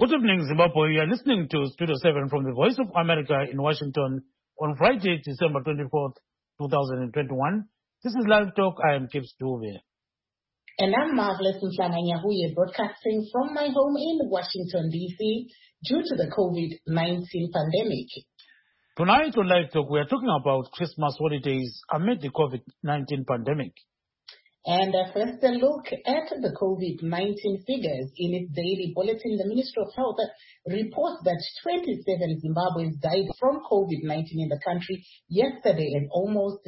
Good evening, Zimbabwe. You are listening to Studio 7 from the Voice of America in Washington on Friday, December 24th, 2021. This is Live Talk. I am Kip Stuve. And I'm Marvelous Mhlanga-Nyahuye, broadcasting from my home in Washington, D.C. due to the COVID-19 pandemic. Tonight on Live Talk, we are talking about Christmas holidays amid the COVID-19 pandemic. And first, a look at the COVID-19 figures. In its daily bulletin, the Ministry of Health reports that 27 Zimbabweans died from COVID-19 in the country yesterday, and almost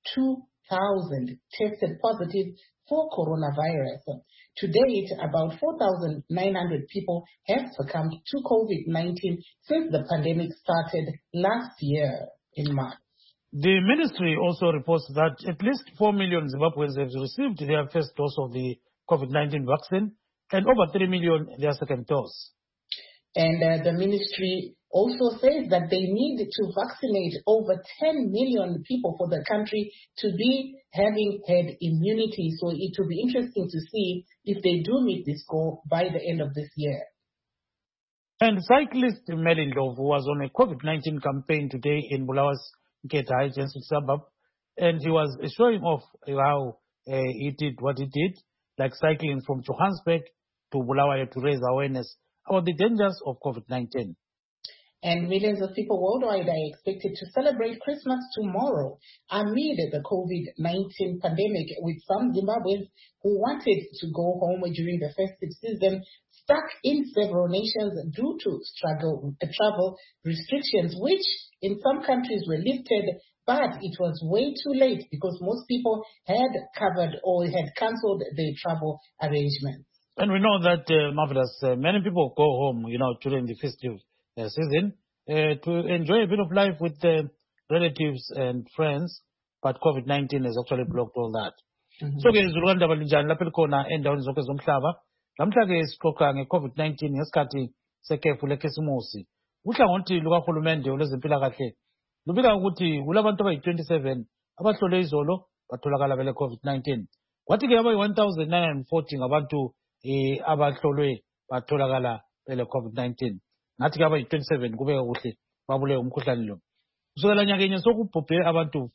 2,000 tested positive for coronavirus. To date, about 4,900 people have succumbed to COVID-19 since the pandemic started last year in March. The ministry also reports that at least 4 million Zimbabweans have received their first dose of the COVID-19 vaccine and over 3 million their second dose. And the ministry also says that they need to vaccinate over 10 million people for the country to be having herd immunity. So it will be interesting to see if they do meet this goal by the end of this year. And cyclist Melin Dove was on a COVID-19 campaign today in Bulawa's Nketa suburb, and he was showing off how he did what he did, like cycling from Johannesburg to Bulawayo to raise awareness about the dangers of COVID-19. And millions of people worldwide are expected to celebrate Christmas tomorrow amid the COVID-19 pandemic, with some Zimbabweans who wanted to go home during the festive season stuck in several nations due to travel restrictions, which in some countries were lifted, but it was way too late because most people had covered or had cancelled their travel arrangements. And we know that, Marvelous, many people go home, during the festive season to enjoy a bit of life with relatives and friends, but COVID-19 has actually blocked all that. So ke izulukanda balinjani lapha likhona endaweni zonke zomhlaba. Lamhla ke sixoxa nge-COVID-19 ngesikhathi sekhefu lekhisimusi. Uhlangothi lukahulumende olwezempilakahle lubika ukuthi kulabantu abayi-27 abahlolwe izolo batholakala bele COVID-19. Kwathi ke abayi-1,940 ngabantu abahlolwe batholakala bele COVID-19. Ngathi ke abayi-27 kubeka kuhle babule umkhuhlane lo. Kusukela nyakenye sokubhubhe abantu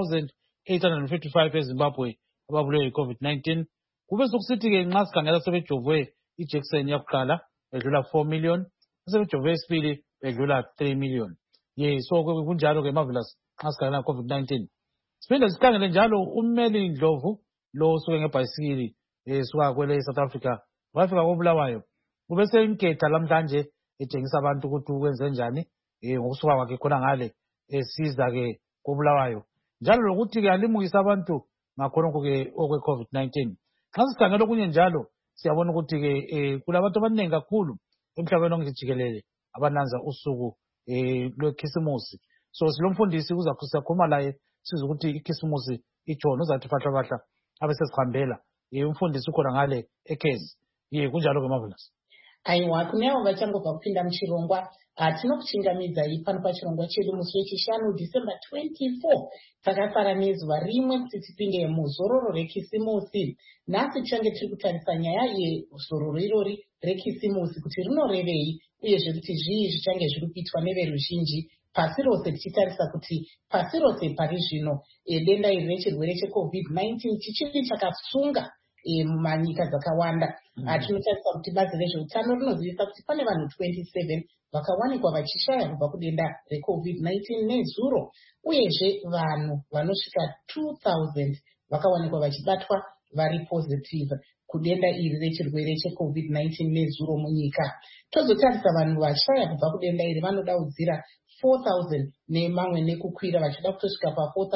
4,855 eZimbabwe ababulwe yi-COVID-19. Kube sokusithi ke nxa sikhangela sebejovwe ijekiseni yakuqala bedlula 4 million, sebejovwe esibili bedlula 3 million. So kunjalo ke Marvelous nxa sikhangela COVID-19. Siphinde sikhangele njalo uMeli Ndlovu lo usuke ngebhayisikili suka kwele South Africa wafika koBulawayo. Kube senketha lamhlanje etshengisa abantu ukuthi ukwenze njani ngokusuka kwakhe khona ngale esiza ke koBulawayo. Njalo lokuthi ke alimukisa abantu ngakhonokho ke okwe COVID-19. Xa sikhangela okunye njalo siyabona ukuthi ke kulabantu abaningi kakhulu emhlabeni wonke jikelele abananza usuku lwekhisimusi. So silomfundisi siyakhuluma laye sizwe ukuthi ikhisimusi itshona uzathi fahla abesesihambela umfundisi ukhona ngale eKezi. Kunjalo ke Marvelous. Aiwa, kunevo vachangobva kupinda muchirongwa tinokuchingamidzai pano pachirongwa chedu musi wechishanu December 24 takasara nezuva rimwe kuti tipinde muzororo rekisimusi. Nhasi tichange tiri kutarisa nyaya yezororo irori rekisimusi kuti rinorevei uyezve kuti zvii zvichange zviri kuitwa neveruzhinji pasi rose, tichitarisa kuti pasi rose pari zvino denda iri rechirwere cheCovid-19 chichiri chakasunga mumanyika dzakawanda. Tinotarisa kuti bazi rezveutano rinozivisa kuti pane vanhu 27 vakawanikwa vachishaya kubva kudenda reCovid-19 nezuro, uyezve vanhu vanosvika 2,000 vakawanikwa vachibatwa vari positive kudenda iri rechirwere cheCovid-19 nezuro munyika. Tozotarisa vanhu vashaya kubva kudenda iri vanodaudzira 4,000 nemamwe nekukwira vachida kutosvika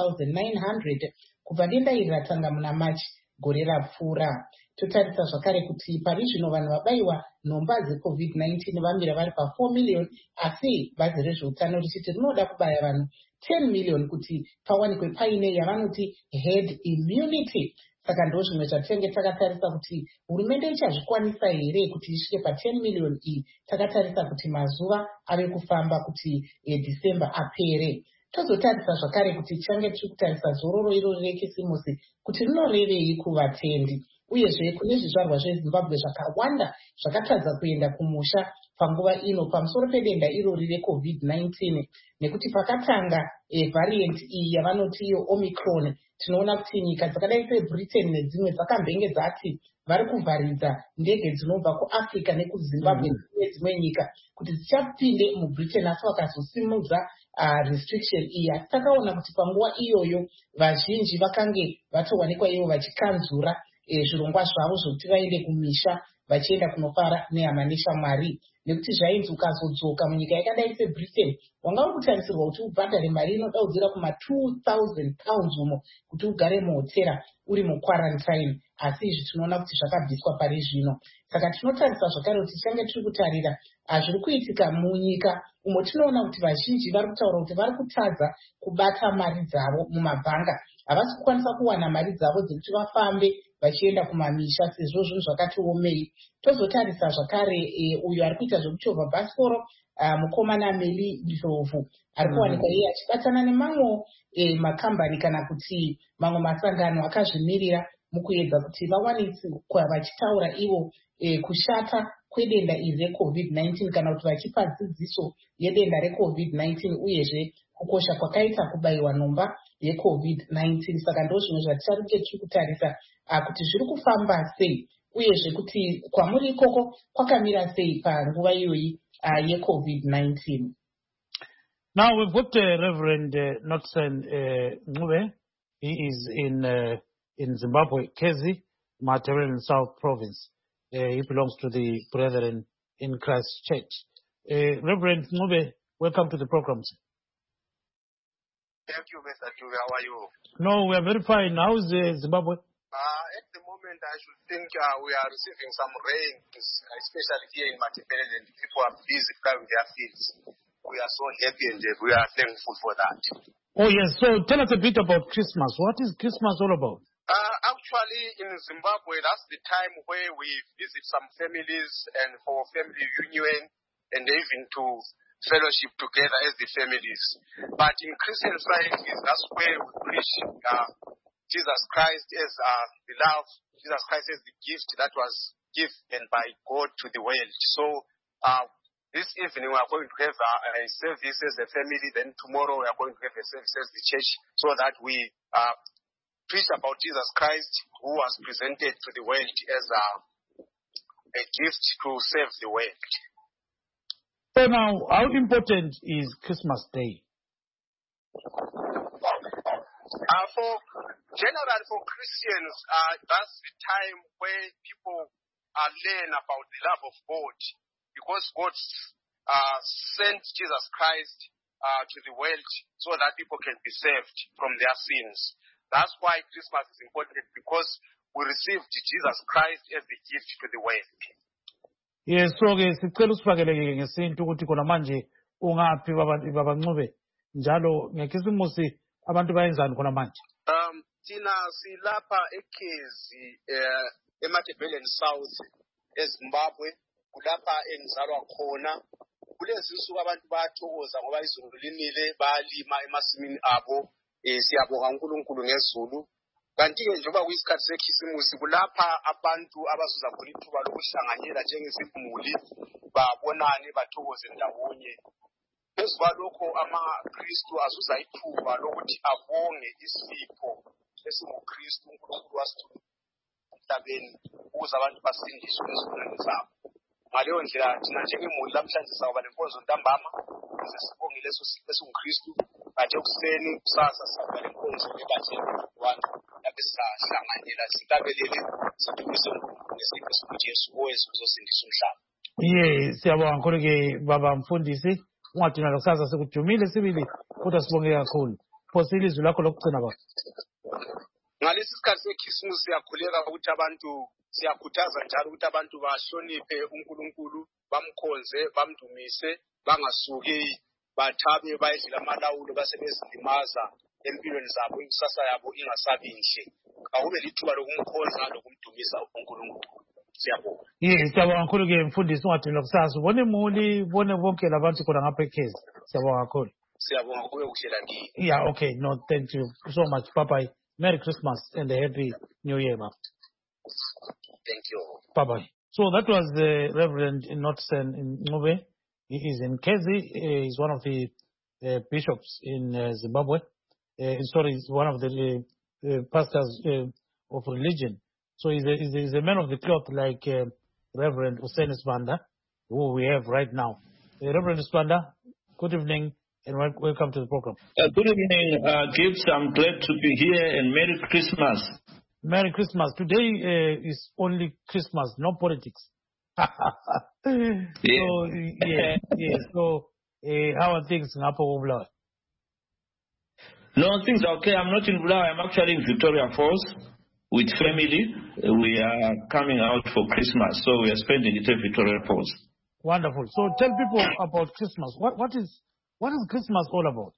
pa4,900 kubva denda iri ratanga muna Machi gore rapfuura. Totarisa zvakare kuti pari zvino vanhu vabayiwa nhomba dzeCovid-19 vamira vari pa4 million, asi bazi rezveutano richiti rinoda kubaya vanhu 10 million kuti pawanikwe paine yavanoti herd immunity. Saka ndo zvimwe zvatinenge takatarisa kuti hurumende ichazvikwanisa here kuti isvike pa10 million iyi. Takatarisa kuti mazuva ave kufamba kuti December apere. Tozotarisa zvakare kuti tichange tiri kutarisa zororo irori rekisimusi kuti rinorevei kuvatendi. Uyezve kune zvizvarwa zveZimbabwe zvakawanda zvakatadza kuenda kumusha panguva ino pamusoro pedenda irori reCovid-19 nekuti pakatanga variant iyi yavanoti iyo Omicron, tinoona kuti nyika dzakadai seBritain nedzimwe dzakambenge dzati vari kuvharidza ndege dzinobva kuAfrica nekuZimbabwe nedzimwe nyika kuti dzichapinde muBritain, asi vakazosimudza restriction iyi. Asi takaona kuti panguva iyoyo vazhinji vakange vatowanikwa ivo vachikanzura zvirongwa zvavo zvokuti vaende kumisha vachienda kunofara nehama neshamwari, nekuti zvainzi ukazodzoka munyika yakadai seBritain wanga uri kutarisirwa kuti ubhadhare mari inodaudzira kuma £2,000 umo kuti ugare muhotera uri muquarantine. Asi izvi tinoona kuti zvakabviswa pari zvino. Saka tinotarisa zvakare kuti tichange tiri kutarira zviri kuitika munyika umo tinoona kuti vazhinji vari kutaura kuti vari kutadza kubata mari dzavo mumabhanga, havasi kukwanisa kuwana mari dzavo dzekuti vafambe vachienda kumamisha sezvo zvinhu zvakati omei. Tozotarisa zvakare uyo ari kuita zvekuchovha bhasikoro mukomana Meli Ndlovu ari kuwanikwa iye achibatana nemamwe makambani kana kuti mamwe masangano akazvimirira mukuedza kuti vawaniswa vachitaura ivo kushata kwedenda iri reCovid-19 kana kuti vachipa dzidziso yedenda reCovid-19 uyezve kukosha kwakaita kubayiwa nhomba yeCovid-19. Saka ndo zvimwe zvaticharike tiri kutarisa kuti zviri kufamba sei uyezve kuti kwamuri ikoko kwakamira sei panguva iyoyi yeCovid-19. Now we've got Reverend Notsen Ncube. He is in Zimbabwe, Kezi, Matabeleland South Province. He belongs to the Brethren in Christ Church. Reverend Ncube, welcome to the program. Thank you, Mr. Ncube. How are you? No, we are very fine. How's Zimbabwe? At the moment, I should think we are receiving some rains, especially here in Matabeleland. People are busy plowing their fields. We are so happy and we are thankful for that. Oh, yes. So tell us a bit about Christmas. What is Christmas all about? Actually, in Zimbabwe, that's the time where we visit some families and for family reunion and even to fellowship together as the families. But in Christian societies, that's where we preach Jesus Christ as the love, Jesus Christ as the gift that was given by God to the world. So this evening we are going to have a service as a family, then tomorrow we are going to have a service as the church, so that we preach about Jesus Christ who was presented to the world as a gift to save the world. So now, how important is Christmas Day? Generally for Christians, that's the time where people learn about the love of God, because God sent Jesus Christ to the world so that people can be saved from their sins. That's why Christmas is important, because we received Jesus Christ as the gift to the world. Yes, so sicela usifakeleke ngesintu ukuthi khona manje ungaphi baba Ncube njalo ngekhisimusi abantu bayenzani khona manje? Thina silapha eKezi eMatabeleland South eZimbabwe, kulapha engizalwa khona. Kulezi nsuku abantu bayathokoza ngoba izulu linile, bayalima emasimini abo. Siyabonga uNkulunkulu ngezulu. Kanti-ke njengoba kuyisikhathi sekhisimusi, kulapha abantu abazuza khona ithuba lokuhlanganyela njengezimuli, babonane bathokoze ndawonye. Phezu kwalokho amaKristu azuza ithuba lokuthi abonge isipho esinguKristu uNkulunkulu wasithuma emhlabeni ukuze abantu basindiswe ezonweni zabo. Ngaleyo ndlela thina njengemuli namhlanje sawuba nenkonzo ntambama ukuze sibonge leso sipho esinguKristu. Kade ekuseni kusasa sawuba nenkonzo ebatheni lapho sihlanganyela sihlabelele sidumise ngesipho esikuJesu owenza uzosindisa umhlaba. Siyabonga kakhulu-ke baba mfundisi, ungadinga kusasa sikujumile sibili kodwa sibonge kakhulu. Phosa ilizwi lakho lokugcina baba. Ngalesi sikhathi sekhisimusi siyakhuleka ukuthi abantu, siyakhuthaza njalo ukuthi abantu bahloniphe uNkulunkulu, bamkhonze, bamdumise, bangasuki bathabe bayedlela amalawulo basebezilimaza empilweni zabo, ikusasa yabo ingasabinhle. Akube lithuba lokumkhonza lokumdumisa uNkulunkulu. Siyabonga. Siyabonga kakhulu-ke mfundisi, ungadinga kusasa ubone imuli, ubone bonke labantu khona ngapha eKezi. Siyabonga kakhulu. Siyabonga kube kuhlela ngini. Yeah, okay. No, thank you so much. Bye-bye. Merry Christmas and a Happy New Year, Bob. Thank you. Bye-bye. So that was the Reverend Notsen in Ngube. He is in Kezi. He's one of the bishops in Zimbabwe. He's one of the pastors of religion. So he's a man of the cloth like Reverend Hussein Sibanda, who we have right now. Reverend Sibanda, good evening and welcome to the program. Good evening, Gibbs. I'm glad to be here and Merry Christmas. Merry Christmas. Today is only Christmas, no politics. Yeah. So, how are things in Upper Ublawa? No, things are okay. I'm not in Bulawayo. I'm actually in Victoria Falls with family. We are coming out for Christmas, so we are spending it at Victoria Falls. Wonderful. So tell people about Christmas. What is Christmas all about?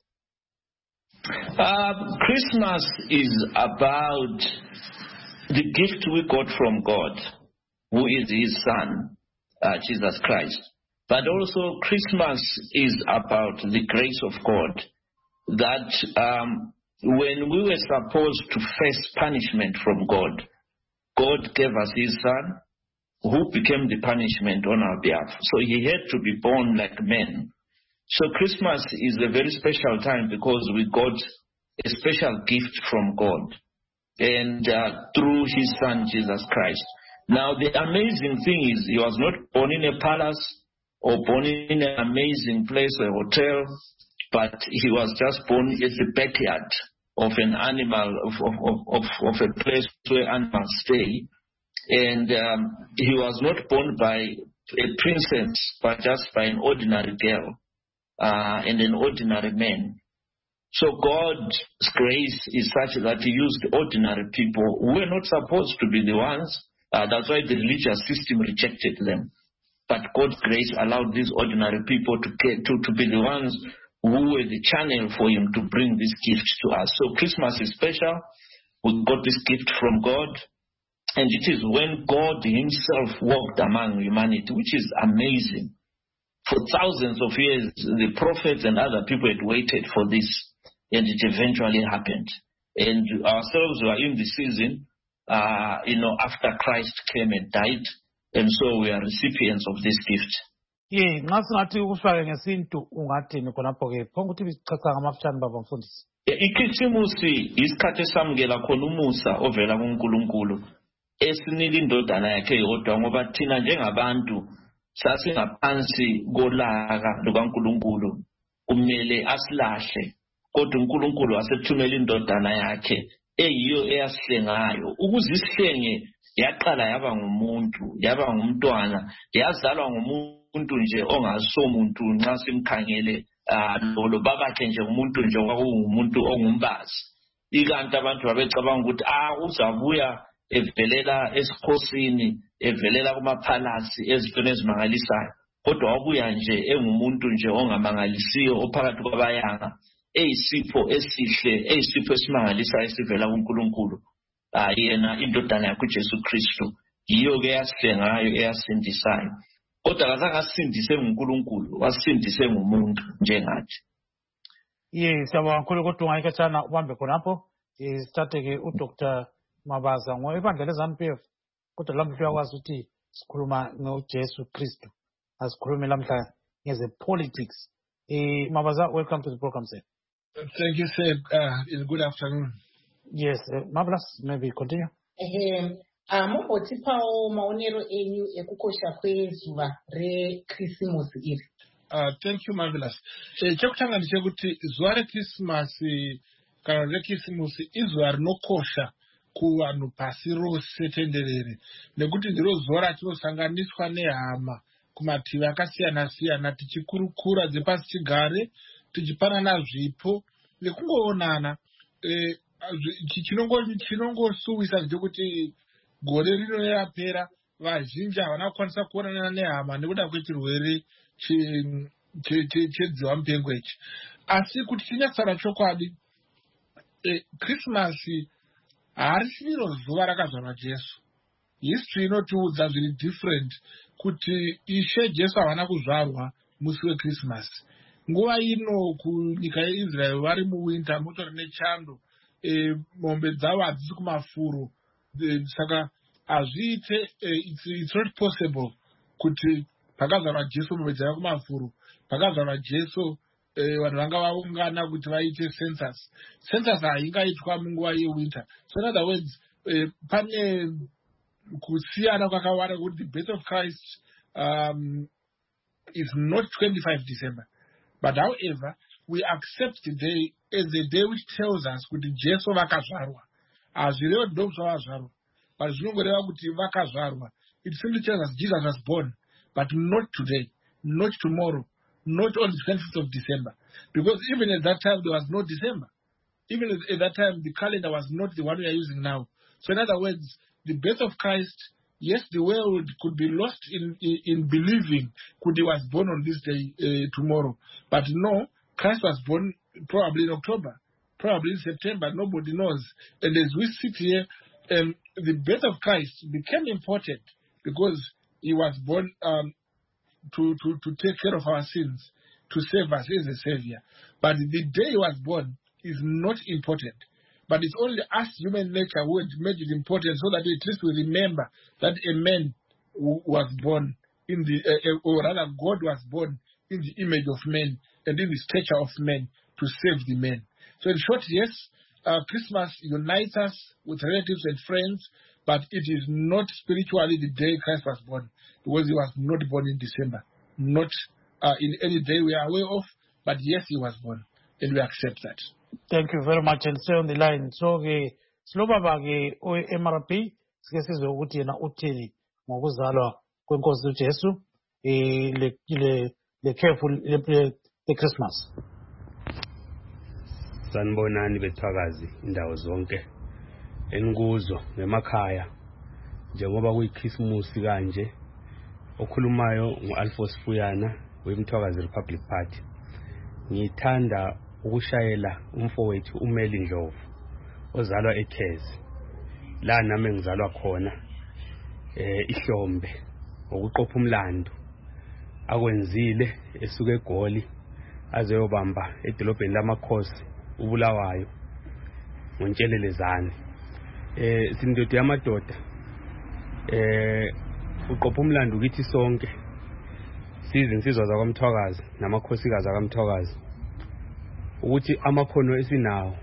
Christmas is about the gift we got from God, who is His Son, Jesus Christ. But also Christmas is about the grace of God, that when we were supposed to face punishment from God, God gave us His Son, who became the punishment on our behalf. So He had to be born like men. So Christmas is a very special time because we got a special gift from God and through His Son, Jesus Christ. Now, the amazing thing is He was not born in a palace or born in an amazing place, a hotel, but He was just born in the backyard of an animal, of a place where animals stay. And He was not born by a princess, but just by an ordinary girl and an ordinary man. So God's grace is such that He used ordinary people who were not supposed to be the ones. That's why the religious system rejected them. But God's grace allowed these ordinary people to be the ones who were the channel for Him to bring this gift to us. So Christmas is special. We got this gift from God. And it is when God Himself walked among humanity, which is amazing. For thousands of years, the prophets and other people had waited for this, and it eventually happened. And ourselves were in the season, after Christ came and died, and so we are recipients of this gift. Ikhisimusi isikhathi esamukela khona umusa ovela kuNkulunkulu esinika indodana yakhe yodwa ngoba thina njengabantu sasingaphansi kolaka lukaNkulunkulu kumele asilahle kodwa uNkulunkulu wasethumela indodana yakhe eyiyo eyasihlengayo ukuze isihlenge yaqala yaba ngumuntu yaba ngumntwana yazalwa ngumuntu nje ongasomuntu nxa simkhangele lo babakhe nje umuntu nje kwakungumuntu ongumbazi ikanti abantu babecabanga ukuthi uzabuya evelela esikhosini evelela kumaphalasi ezifeni ezimangalisayo kodwa wabuya nje engumuntu nje ongamangalisiyo ophakathi kwabayanga eyisipho esihle eyisipho esimangalisayo esivela kuNkulunkulu yena indodana yakhe uJesu Kristu yiyo ke yasihlengayo eyasindisayo kodwa kazange asindise nguNkulunkulu wasindise ngumuntu njengathi. Siyabonga kakhulu kodwa ungayikhatshana ubambe khonapho sithathe-ke uDr Mabaza ngoibandla leZANU-PF kodwa lamhla uyakwazi ukuthi sikhuluma ngoJesu Kristu asikhulume lamhla ngeze politics. Mabaza, welcome to the program, sir. Thank you, sir. Good afternoon. Yes, marvelous. Maybe continue. Mubotipawo maonero enyu ekukosha kwezuva reKrisimusi iri. Thank you, marvelous. Chekutanga ndechekuti zuva reKrisimasi kana reKrisimusi izuva rinokosha kuvanhu pasi rose tenderere nekuti ndiro zuva ratinosanganiswa nehama kumativi akasiyana siyana tichikurukura dzepasi chigare tichipanana zvipo nekungoonana. Chinongosuwisa ndechekuti gore rino rapera vazhinji havana kukwanisa kuonana nehama nekuda kwechirwere chedziva mupengo ichi. Asi kuti chinyatsotaura chokwadi, Krismasi harisi iro zuva rakazvarwa Jesu. History inotiudza zviri different kuti Ishe Jesu havana kuzvarwa musi weKrismasi. Nguva ino kunyika yeIsrael vari muwinter mutori nechando, mombe dzavo hadzisi kumafuro, saka hazviite it's not possible kuti pakazvarwa Jesu mumedzera kumafuro pakazvarwa Jesu vanhu vanga vaungana kuti vaite census haingaitwa munguva yewinter. So in other words pane kusiyana kwakawanda kuti the birth of Christ is not 25 December, but however we accept the day as the day which tells us kuti Jesu vakazvarwa. Hazvirevo ndobva vazvarwa, but zvinongoreva kuti vakazvarwa. It simply tells us Jesus was born, but not today, not tomorrow, not on the 25th of December. Because even at that time there was no December. Even at that time the calendar was not the one we are using now. So in other words, the birth of Christ, yes, the world could be lost in believing that he was born on this day tomorrow. But no, Christ was born probably in October, probably in September, nobody knows. And as we sit here, the birth of Christ became important because he was born to take care of our sins, to save us as a savior. But the day he was born is not important. But it's only us, human nature, who made it important so that at least we remember that a man was born in the, or rather God was born in the image of man and in the stature of man to save the man. So in short, yes, Christmas unites us with relatives and friends, but it is not spiritually the day Christ was born, because he was not born in December, not in any day we are aware of, but yes, he was born, and we accept that. Thank you very much, and stay on the line. So Slobaba MRP sikesizwe ukuthi yena uthini ngokuzalwa kwenkosi uJesu le careful le Christmas. Sanibonani bethwakazi indawo zonke enikuzo ngemakhaya njengoba kuyiChristmas kanje okhulumayo nguAlphonse Fuyana weMthwakazi Republic Party. Ngithanda ukushayela umfowethu uMeli Ndlovu ozalwa eKhezi la nami ngizalwa khona iHlombe ngokuqopha umlando akwenzile esuka eGoli azeyobamba edolobheni lamakhosi uBulawayo ngoNtshelelezane. Sindodo yamadoda uqopha umlando kithi sonke size insizwa zakwaMthwakazi namakhosikazi akaMthwakazi ukuthi amakhono esinawo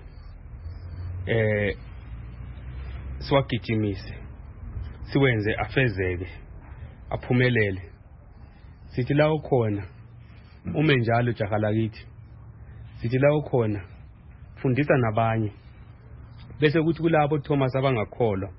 siwagijimise siwenze afezeke aphumelele. Sithi la ukhona ume njalo jaha lakithi, sithi la ukhona fundisa nabanye, bese kuthi kulabo Thomas abangakholwa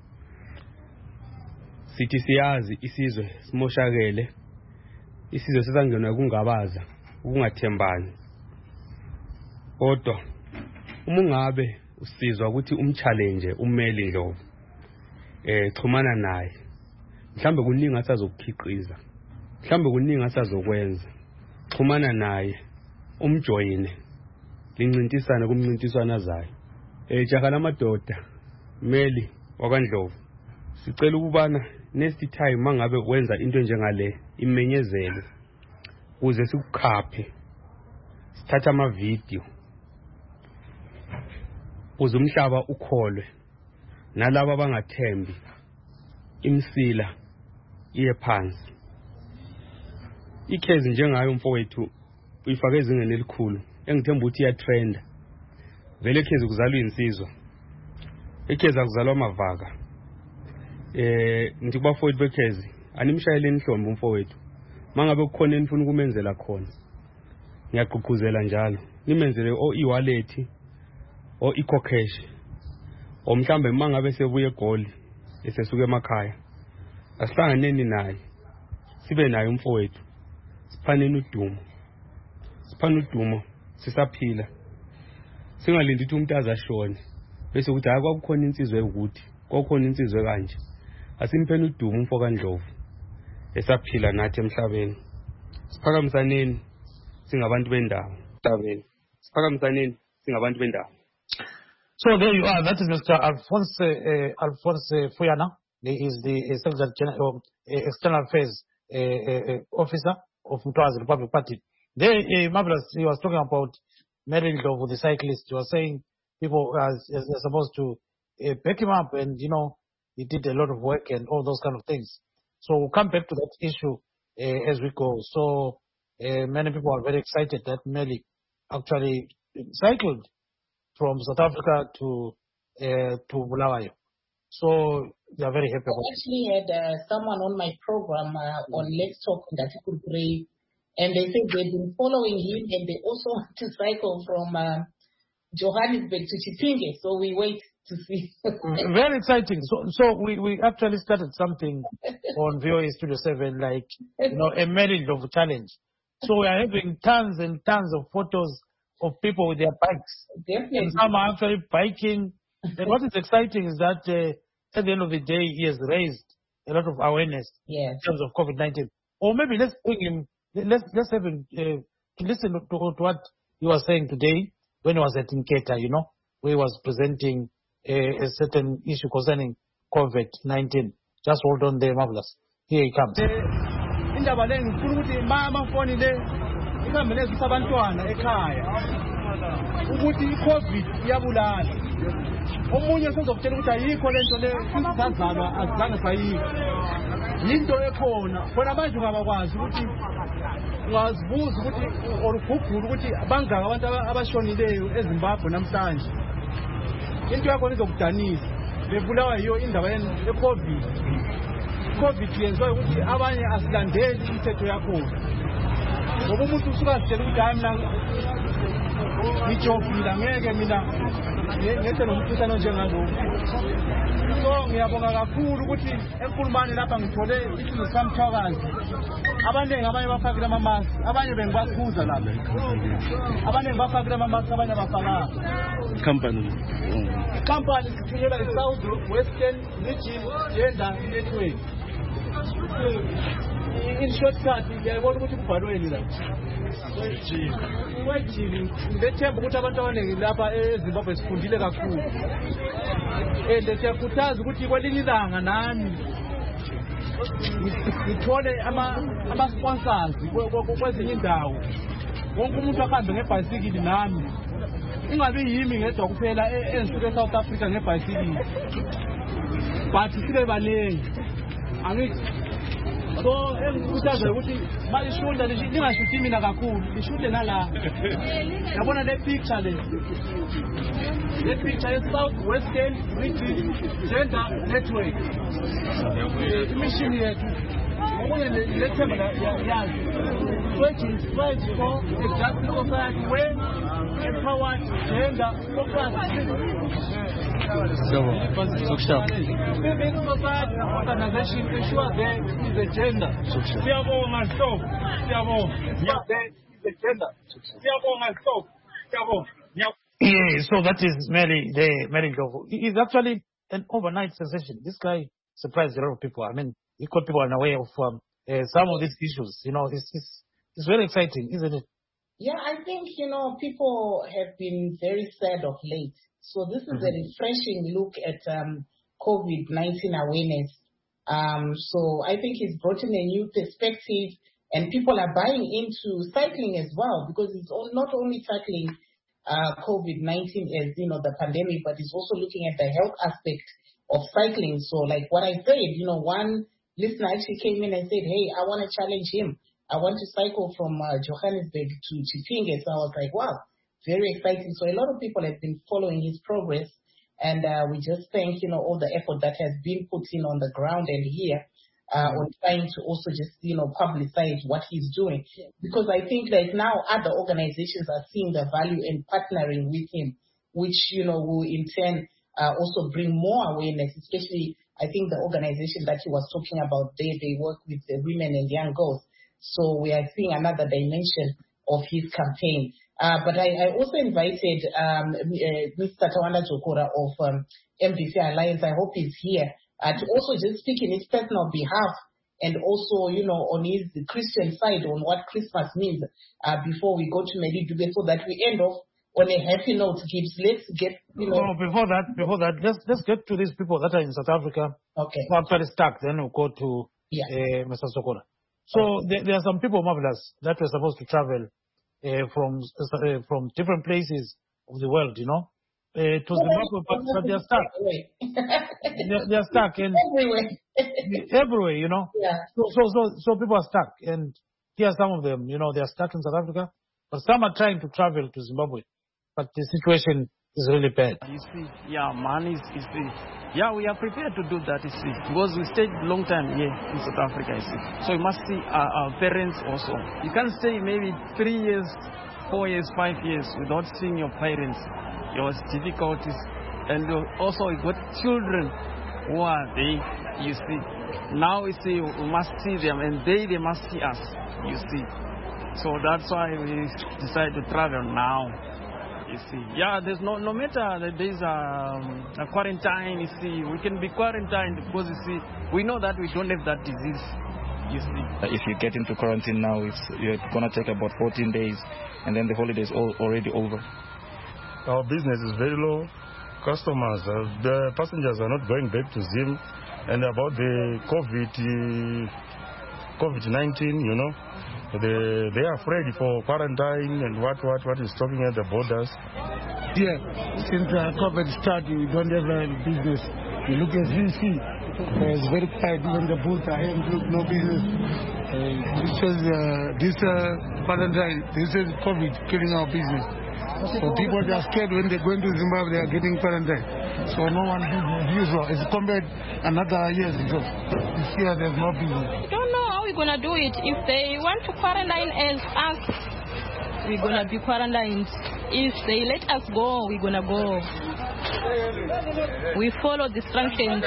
sithi siyazi isizwe simoshakele, isizwe sezangenwa kungabaza ukungathembani. Kodwa uma ungabe usizwa ukuthi umchallenge uMeli Ndlovu xhumana naye, mhlambe kuningi asazokukhiqiza, mhlambe kuningi asazokwenza, xhumana naye umjoyine lincintisana kumncintiswana zayo. Jaha lamadoda Meli wakwaNdlovu, sicela ukubana next time mangabe wenza into njengale imenyezelo ukuze sikukhaphe, sithatha ama video uze umhlaba ukholwe nalabo abangathembi imsila iye phansi. Ikhezi njengayo umfowethu uyifake ezingeni elikhulu engithemba ukuthi iya trend. Vele ikhezi kuzalwa insizwa, ikhezi akuzalwa amavaka. Ngithi kubafowethu bekhezi animshayeleni Hlombe umfowethu, mangabe kukhona enifuna ukumenzela khona ngiyaqhuquzela njalo nimenzele o e-wallet o eCocash, o mhlambe mangabe sebuye eGoli esesuka emakhaya asihlanganeni naye sibe naye umfowethu, siphaneni udumo, siphana udumo sisaphila, singalindi ukuthi umuntu azashone bese ukuthi hayi kwakukhona insizwe ukuthi kwakukhona insizwe kanje, asimpheni udumo umfo kaNdlovu esaphila nathi emhlabeni. Siphakamisaneni singabantu bendawo emhlabeni, siphakamisaneni singabantu bendawo. So there you are. That is Mr. Alphonse Fuyana. He is the Secretary General, External Affairs Officer of Mthwakazi Republic Party. There, Marvelous, he was talking about Meli Ndlovu, the cyclist. He was saying people are supposed to back him up, and he did a lot of work and all those kind of things. So we'll come back to that issue as we go. So many people are very excited that Melik actually cycled from South Africa to Bulawayo. So they are very happy about I actually had someone on my program on Let's Talk that could pray, and they said they've been following him, and they also want to cycle from Johannesburg to Chipinge. So we wait to see. Very exciting. So we actually started something on VOA Studio 7, like, a marriage of challenge. So we are having tons and tons of photos of people with their bikes. Definitely. And some are actually biking. And what is exciting is that at the end of the day, he has raised a lot of awareness in terms of COVID-19. Or maybe let's bring him, let's have him to listen to what he was saying today when he was at Inketa, where he was presenting a certain issue concerning COVID-19. Just hold on there, Marvelous. Here he comes. Indaba le ngifuna ukuthi amafoni le ihambe nezisa abantwana ekhaya ukuthi iCovid iyabulala. Omunye sezokutshela ukuthi ayikho lento le sizazalwa azange sayikho. Into ekhona khona manje ungabakwazi ukuthi ungazibuza ukuthi orugugula ukuthi bangaka abantu abashonileyo eZimbabwe namhlanje. Into yakhona izokudanisa bebulawa yiyo indaba yeCovid. COVID yenziwa ukuthi abanye asilandeli imithetho yakhona. Ngoba umuntu usuka asitshela ukuthi hayi mina ngijovile ngeke mina ngethe nomkhuhlane njengalo. So ngiyabonga kakhulu ukuthi enkulumane lapha ngithole isimo samthwakazi. Abaningi abanye bafakile ama-mask, abanye bengibakhuza lapha. Abaningi bafakile ama-mask, abanye bafakanga. Company sithunyelwa i-South Western Region Gender Network. In shortcut, ngiyabona ukuthi kubhalweni la. Wejini ngethemba ukuthi abantu abaningi lapha eZimbabwe sifundile kakhulu. Siyakhuthaza ukuthi kwelinye ilanga nami ngithole ama-sponsors kwezinye indawo. Wonke umuntu ahambe ngebhayisikili nami. Ingabi yimi ngedwa kuphela engisuke eSouth Africa ngebhayisikili. But sibe baningi. Angithi so engikuthazela ukuthi malishunda lingashuthi mina kakhulu lishute nala. Yabona le picture le. Le picture is South Western Region Gender Network. Imishini yethu. Okunye lethemba yazi. Which is fight for a just society where empowered gender focus. Organization ensure there is a gender. Yeah, so that is Mary Ndlovu. He's actually an overnight sensation. This guy surprised a lot of people. I mean, he caught people unaware of some of these issues. It's very exciting, isn't it? Yeah, I think, people have been very sad of late. So this is a refreshing look at COVID-19 awareness. So I think he's brought in a new perspective, and people are buying into cycling as well, because it's not only tackling COVID-19 as, the pandemic, but it's also looking at the health aspect of cycling. So like what I said, one listener actually came in and said, hey, I want to challenge him. I want to cycle from Johannesburg to Chipinge. So I was like, wow, very exciting. So a lot of people have been following his progress, and we just thank, all the effort that has been put in on the ground and here on trying to also just, publicize what he's doing. Because I think like now other organizations are seeing the value in partnering with him, which, will in turn also bring more awareness, especially I think the organization that he was talking about there, they work with the women and young girls. So we are seeing another dimension of his campaign. But I also invited Mr. Tawanda Jokora of MDC Alliance. I hope he's here to also just speak in his personal behalf, and also, on his Christian side on what Christmas means before we go to Melik Dube, so that we end off on a happy note. Let's get, No, before that, let's get to these people that are in South Africa. Okay. Who are actually stuck. Then we'll go to Mr. Sokora. So there are some people, Marvelous, that were supposed to travel from different places of the world, to Zimbabwe, but they're stuck. They're stuck everywhere, you know. Yeah. So people are stuck, and here are some of them, you know, they're stuck in South Africa, but some are trying to travel to Zimbabwe, but the situation is really bad. You see, yeah, money is yeah, we are prepared to do that, you see, because we stayed a long time here in South Africa, you see. So we must see our parents also. You can't stay maybe 3 years, 4 years, 5 years without seeing your parents. There was difficulties, and also we got children who are there, you see. Now we see we must see them, and they must see us, you see. So that's why we decided to travel now. You see, yeah, there's no matter that there's a quarantine, you see, we can be quarantined because, you see, we know that we don't have that disease, you see. If you get into quarantine now, you're going to take about 14 days, and then the holiday is already over. Our business is very low. Customers, the passengers are not going back to Zim. And about the COVID-19, you know, they are afraid for quarantine and what is stopping at the borders. Yeah, since COVID started, we don't have a business. You look at VC, it's very quiet. Even the booth, I have no business. This quarantine, this is COVID killing our business. So people are scared when they're going to Zimbabwe, they are getting quarantine. So no one business usual. It's compared another years ago. This year there's no business. Don't know how we're gonna do it. If they want to quarantine us, we're gonna be quarantined. If they let us go, we're gonna go. We follow the instructions.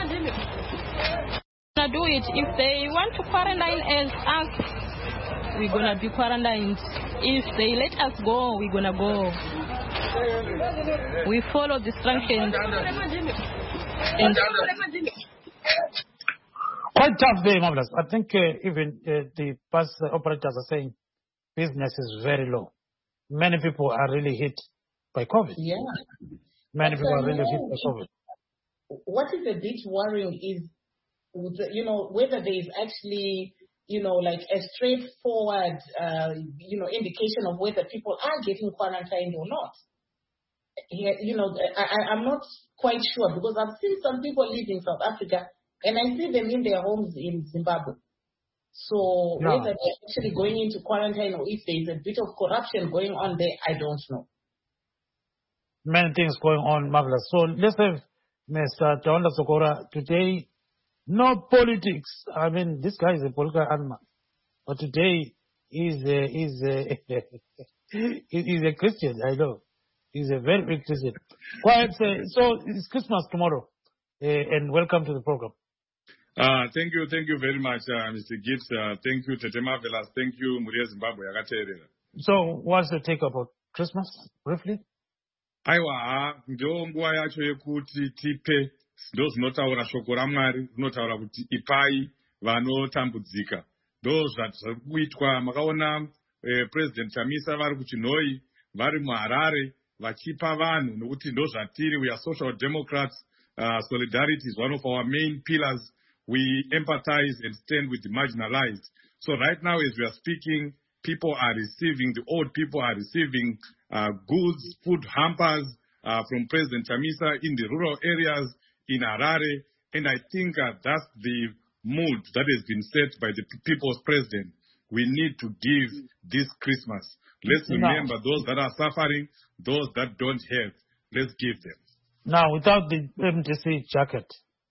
We're gonna do it. If they want to quarantine us, we're gonna be quarantined. If they let us go, we're gonna go. We follow the instructions. Quite tough day, Marvelous. I think even the bus operators are saying business is very low. Many people are really hit by COVID. Yeah. Many people are really hit by COVID. What is a bit worrying is, you know, whether there is actually, you know, like a straightforward, you know, indication of whether people are getting quarantined or not. You know, I'm not quite sure because I've seen some people live in South Africa and I see them in their homes in Zimbabwe. So whether they're actually going into quarantine or if there's a bit of corruption going on there, I don't know. Many things going on, Marvelous. So let's have Mr. Tawanda Sokora today. No politics. I mean, this guy is a political animal. But today he's a Christian, I know. He's a very big Christian. Quiet. So it's Christmas tomorrow. And welcome to the program. Thank you very much, Mr. Gibbs. Thank you, Tete Marvelous. Thank you, Muria Zimbabwe. So what's your take about Christmas, briefly? Aiwa, ndo nguva yacho yekuti tipe ndo zvinotaura shoko raMwari rinotaura kuti ipai vanotambudzika. Ndo zviri kuitwa. Makaona President Chamisa vari kuChinoi, vari muHarare vachipa vanhu nokuti ndo zvatiri. We are social democrats. Solidarity is one of our main pillars. We empathize and stand with the marginalized. So right now as we are speaking, people are receiving, the old people are receiving goods, food hampers from President Chamisa in the rural areas in Harare. And I think that's the mood that has been set by the people's president. We need to give this Christmas. Let's remember those that are suffering, those that don't have. Let's give them. Now, without the MTC jacket,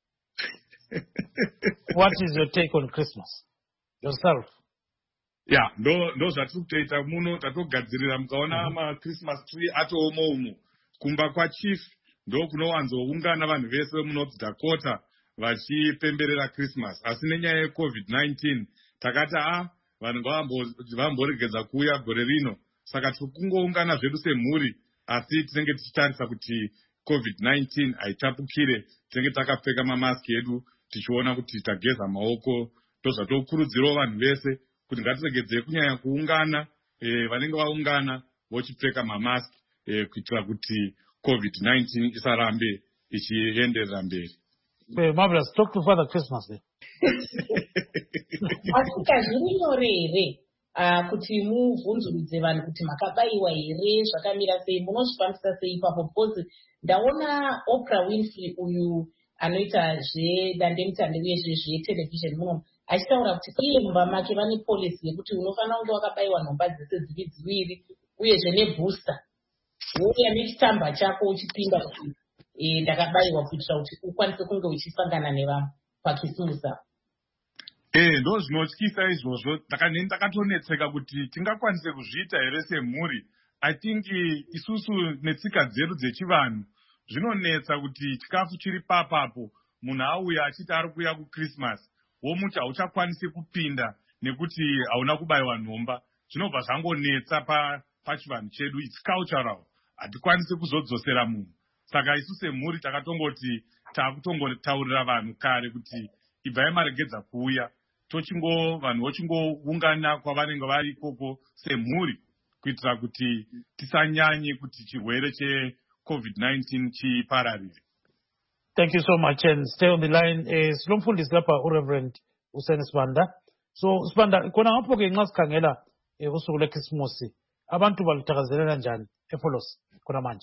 what is your take on Christmas? Yourself? Yeah, ndo zvatiri kutoita muno tatogadzirira mukaona maChristmas tree atoomo umo. Kumba kwaChief ndo kunowanzoungana vanhu vese muNorth Dakota vachipemberera Christmas. Asi nenyaya yeCovid-19 takati vanhu vamboregedza kuuya gore rino. Saka tiri kungoungana zvedu semhuri, asi tinenge tichitarisa kuti COVID-19 haitapukire. Tinenge takapfeka mamaski edu tichiona kuti tageza maoko. Ndozvatokurudzirawo vanhu vese kuti ngatiregedze kunyanya kuungana, vanenge vaungana vochipfeka mamaski kuitira kuti COVID-19 isarambe ichienderera mberi. Marvelous, talk to Father Christmas then. Asika zviri nyore here. kuti mubvunzurudze vanhu kuti makabayiwa here, zvakamira sei, munozvifambisa sei ipapo? Because ndaona Oprah Winfrey uyu anoita zvedandemutande uyezve zvetelevhizheni muno achitaura kuti iye mumba make vane polisi yekuti unofanira kunge wakabayiwa nhomba dzese dziviri uyezve nebooster, wouya nechitamba chako uchipinda kuti ndakabayiwa, kuitira kuti ukwanise kunge uchisangana nevamwe pakisimusi apo. Ndo zvinotyisa izvozvo. Ndakatonetseka kuti tingakwanise kuzviita here semhuri. I think isusu netsika dzedu dzechivanhu zvinonetsa kuti chikafu chiri papapo munhu auya achiti ari kuuya kuChristmas womuti hauchakwanisi kupinda nekuti hauna kubayiwa nhomba. Zvinobva zvangonetsa pachivanhu chedu. It's cultural. Hatikwanisi kuzodzosera munhu. Saka isu semhuri takatongoti takutongotaurira vanhu kare kuti ibvai maregedza kuuya, vanhu vochingoungana kwavanenge vari ikoko semhuri kuitira kuti tisanyanye kuti chirwere cheCovid-19 chipararire. Thank you so much, and stay on the line. Silomfundisi lapha uReverend Hussein Sibanda. So Sibanda, khona ngapho ke nxa sikhangela usuku lweKhisimusi, abantu baluthakazelela njani eFolos khona manje?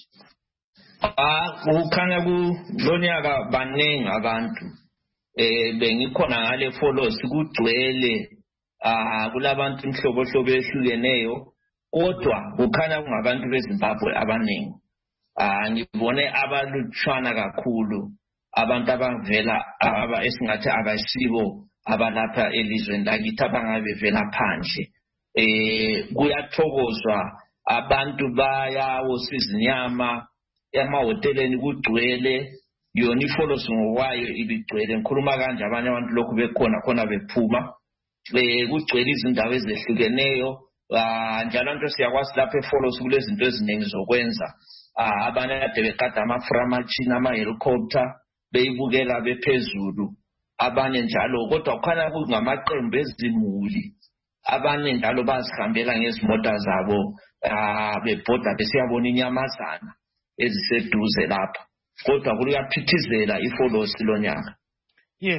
Kukhanya kulonyaka baningi abantu. Bengikhona ngale Folos kugcwele kulabantu imhlobohlobo ehlukeneyo, kodwa kukhanya kungabantu beZimbabwe abaningi. Ngibone abalutshwana kakhulu, abantu abavela esingathi abasibo abalapha elizweni lakithi abangabe vela phandle. Kuyathokozwa, abantu bayawosiza inyama, emahoteleni kugcwele, yona iFolos ngokwayo ibigcwele. Ngikhuluma kanje abanye abantu lokhu bekhona khona bephuma. Kugcwele izindawo ezehlukeneyo, njalo nto siyakwazi lapha eFolos kulezinto eziningi zokwenza. Abanye kade begada amaframatshini, ama-helicopter, beyibukela bephezulu. Abanye njalo, kodwa kukhanya kungamaqembu ezimuli. Abanye njalo bazihambela ngezimota zabo, bebhoda besiyabona inyamazana eziseduze lapha. Kodwa kuyaphithizela iFolos lonyaka. Yes,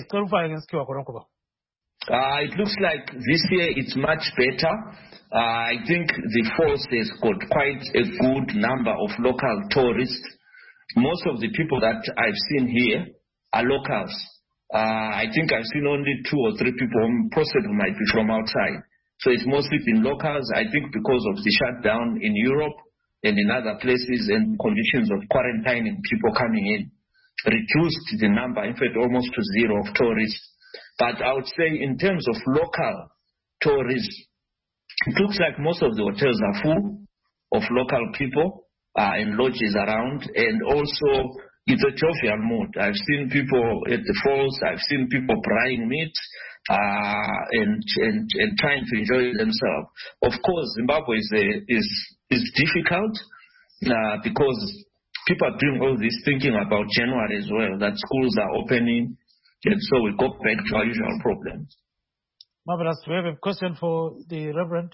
it looks like this year it's much better. I think the force has got quite a good number of local tourists. Most of the people that I've seen here are locals. I think I've seen only 2 or 3 people who possibly might be from outside. So it's mostly been locals. I think because of the shutdown in Europe and in other places and conditions of quarantining people coming in, reduced the number, in fact, almost to 0 of tourists. But I would say in terms of local tourists, it looks like most of the hotels are full of local people and lodges around, and also it's a jovial mood. I've seen people at the falls, I've seen people frying meat and trying to enjoy themselves. Of course, Zimbabwe is difficult because people are doing all this thinking about January as well, that schools are opening, and so we go back to our usual problems. Marvelous. We have a question for the Reverend.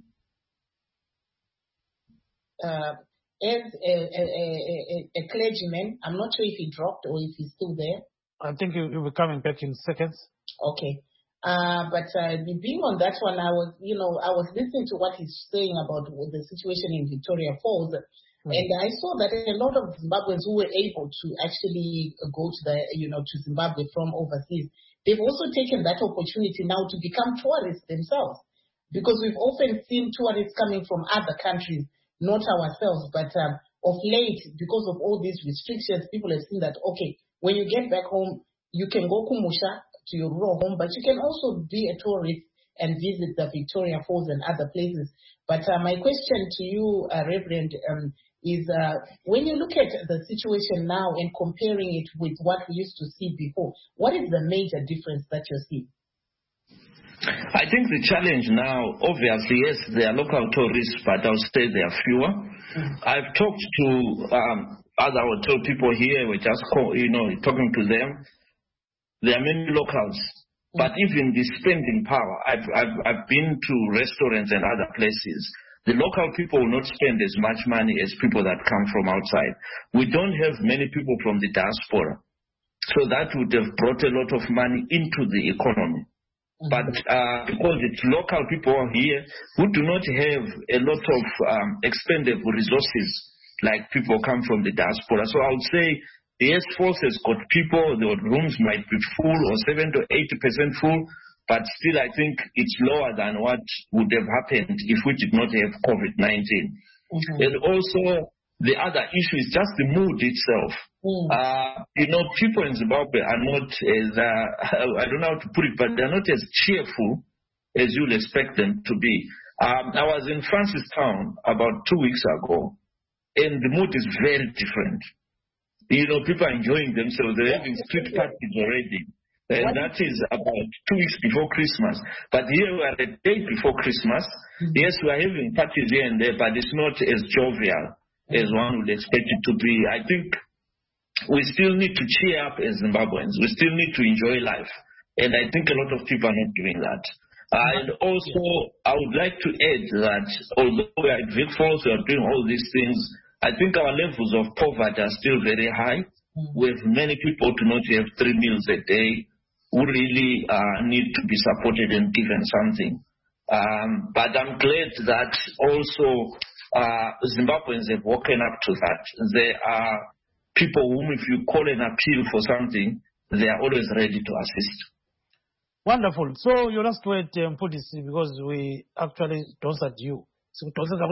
As a clergyman, I'm not sure if he dropped or if he's still there. I think he'll be coming back in seconds. Okay. But being on that one, I was listening to what he's saying about the situation in Victoria Falls. And I saw that a lot of Zimbabweans who were able to actually go to to Zimbabwe from overseas, they've also taken that opportunity now to become tourists themselves. Because we've often seen tourists coming from other countries, not ourselves, but of late, because of all these restrictions, people have seen that, okay, when you get back home, you can go Kumusha to your rural home, but you can also be a tourist and visit the Victoria Falls and other places. But my question to you, Reverend, is when you look at the situation now and comparing it with what we used to see before, what is the major difference that you're seeing? I think the challenge now, obviously, yes, there are local tourists, but I'll say there are fewer. I've talked to other hotel people here. We're just talking to them. There are many locals, but even the spending power. I've been to restaurants and other places. The local people will not spend as much money as people that come from outside. We don't have many people from the diaspora. So that would have brought a lot of money into the economy. But because it's local people here who do not have a lot of expendable resources like people come from the diaspora. So I would say the Air Force has got people, the rooms might be full or 70 to 80% full, but still I think it's lower than what would have happened if we did not have COVID-19. And also the other issue is just the mood itself. People in Zimbabwe are not as, I don't know how to put it, but they're not as cheerful as you'll expect them to be. I was in Francistown about 2 weeks ago, and the mood is very different. People are enjoying themselves. They're having street parties already. And that is about 2 weeks before Christmas. But here we are a day before Christmas. Yes, we are having parties here and there, but it's not as jovial as one would expect it to be. I think we still need to cheer up as Zimbabweans. We still need to enjoy life. And I think a lot of people are not doing that. And also, I would like to add that although we are at Vic Falls, we are doing all these things, I think our levels of poverty are still very high. With many people do not have 3 meals a day who really need to be supported and given something. But I'm glad that also Zimbabweans have woken up to that. There are people whom if you call and appeal for something, they are always ready to assist. Wonderful. So your last word, Mpundisi, because we actually don't at you. So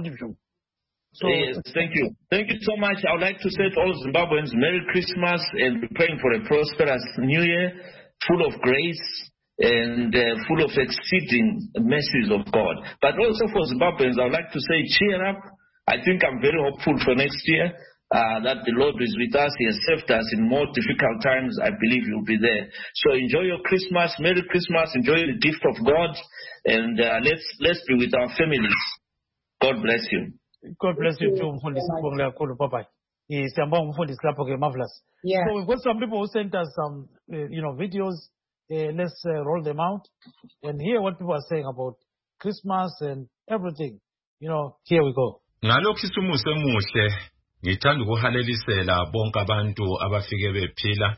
yes, thank you. Thank you so much. I would like to say to all Zimbabweans, Merry Christmas and praying for a prosperous New Year, full of grace and full of exceeding mercies of God. But also for Zimbabweans, I would like to say cheer up. I think I'm very hopeful for next year that the Lord is with us. He has saved us in more difficult times. I believe He'll be there. So enjoy your Christmas. Merry Christmas. Enjoy the gift of God. And let's be with our families. God bless you. God bless you too, Mfundisi. Bye-bye. Marvelous. Yeah. So we've got some people who sent us some, videos. Let's roll them out and hear what people are saying about Christmas and everything. Here we go. Ngalokhu isumuso emuhle ngithanda ukuhalelisela bonke abantu abafike bephila.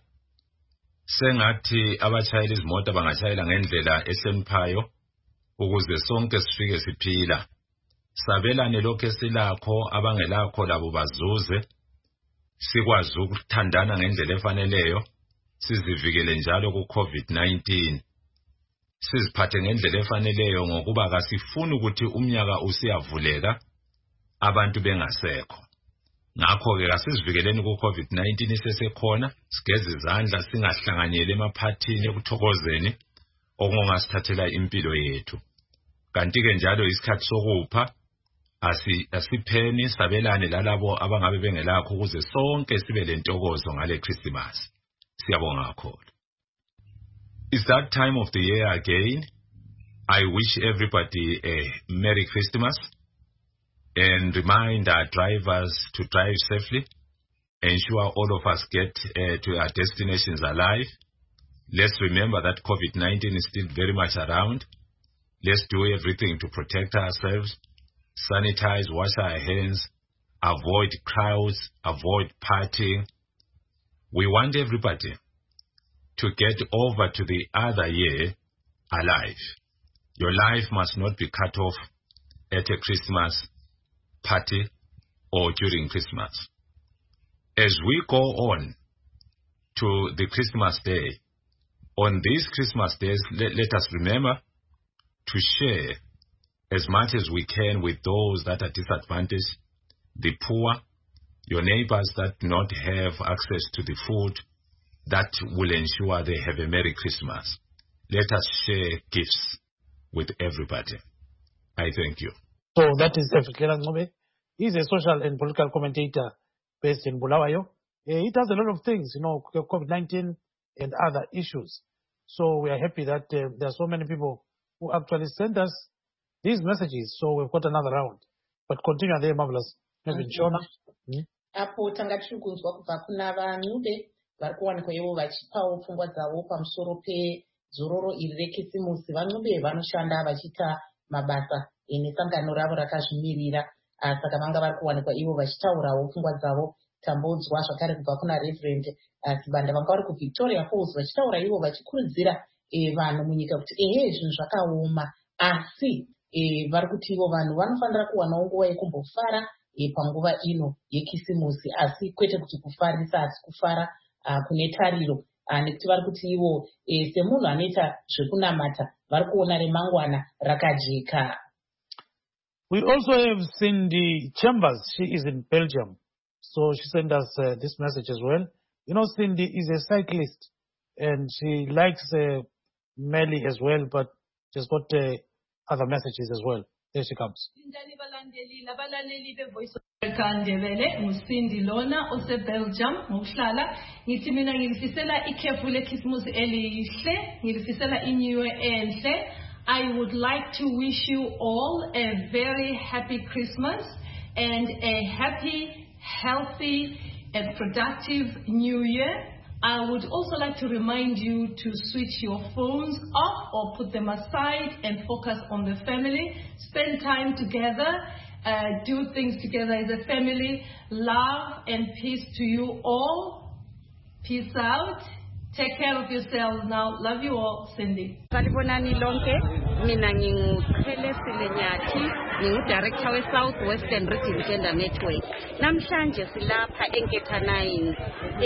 Sengathi abatshayela izimota bangatshayela ngendlela ehloniphayo ukuze sonke sifike siphila. Sabelane lokho esilakho abangelakho labo bazuze. Sikwazi ukuthandana ngendlela efaneleyo. Sizivikele njalo ku-COVID-19. Siziphathe ngendlela efaneleyo ngokuba kasifuni ukuthi umnyaka usiyavuleka abantu bengasekho. Ngakho-ke kasizivikeleni ku-COVID-19 isesekhona, sigeze izandla singahlanganyeli emaphathini ekuthokozeni okungasithathela impilo yethu. Kanti-ke njalo isikhathi sokupha asipheni sabelane lalabo abangabe bengelakho ukuze sonke sibe lentokozo ngale Christmas. Siyabonga kakhulu. It's that time of the year again. I wish everybody a Merry Christmas and remind our drivers to drive safely. Ensure all of us get to our destinations alive. Let's remember that COVID-19 is still very much around. Let's do everything to protect ourselves. Sanitize, wash our hands, avoid crowds, avoid partying. We want everybody to get over to the other year alive. Your life must not be cut off at a Christmas party or during Christmas. As we go on to the Christmas day, on these Christmas days, let us remember to share as much as we can with those that are disadvantaged, the poor, your neighbors that do not have access to the food that will ensure they have a Merry Christmas. Let us share gifts with everybody. I thank you. So that is Fikela Ncube. He's a social and political commentator based in Bulawayo. He does a lot of things, COVID-19 and other issues. So we are happy that there are so many people who actually send us these messages. So we've got another round. But continue there, Marvelous. Apo tanga tiri kunzwa kubva kuna vaNcube vari kuwanikwa ivo vachipawo pfungwa dzavo pamusoro pezororo iri rekisimusi. vaNcube vanoshanda vachiita mabasa nesangano ravo rakazvimirira, saka vanga vari kuwanikwa ivo vachitaurawo pfungwa dzavo. Tambodzwa zvakare kubva kuna Reverend Sibanda vanga vari kuVictoria Falls vachitaura ivo vachikurudzira vanhu munyika kuti zvinhu zvakaoma, asi vari kuti ivo vanhu vanofanira kuwanawo nguva yekumbofara panguva ino yekisimusi, asi kwete kuti kufarisa, asi kufara kune tariro, nekuti vari kuti ivo semunhu anoita zvekunamata vari kuona remangwana rakajeka. We also have Cindy Chambers. She is in Belgium. So she sent us this message as well. You know, Cindy is a cyclist and she likes Melly as well, but she's got other messages as well. There she comes. Cindy Lona ose Belgium ngokuhlala ngithi mina ngilifisela ikhefu lekhisimusi elihle, ngilifisela iNew Year enhle. I would like to wish you all a very happy Christmas and a happy, healthy and productive New Year. I would also like to remind you to switch your phones off or put them aside and focus on the family. Spend time together, do things together as a family. Love and peace to you all. Peace out. Take care of yourselves now. Love you all. Cindy. Salibonani lonke, mina nginguChele Silenyathi, ngingu-Director we-South Western Region Gender Network. Namhlanje silapha eNketha 9.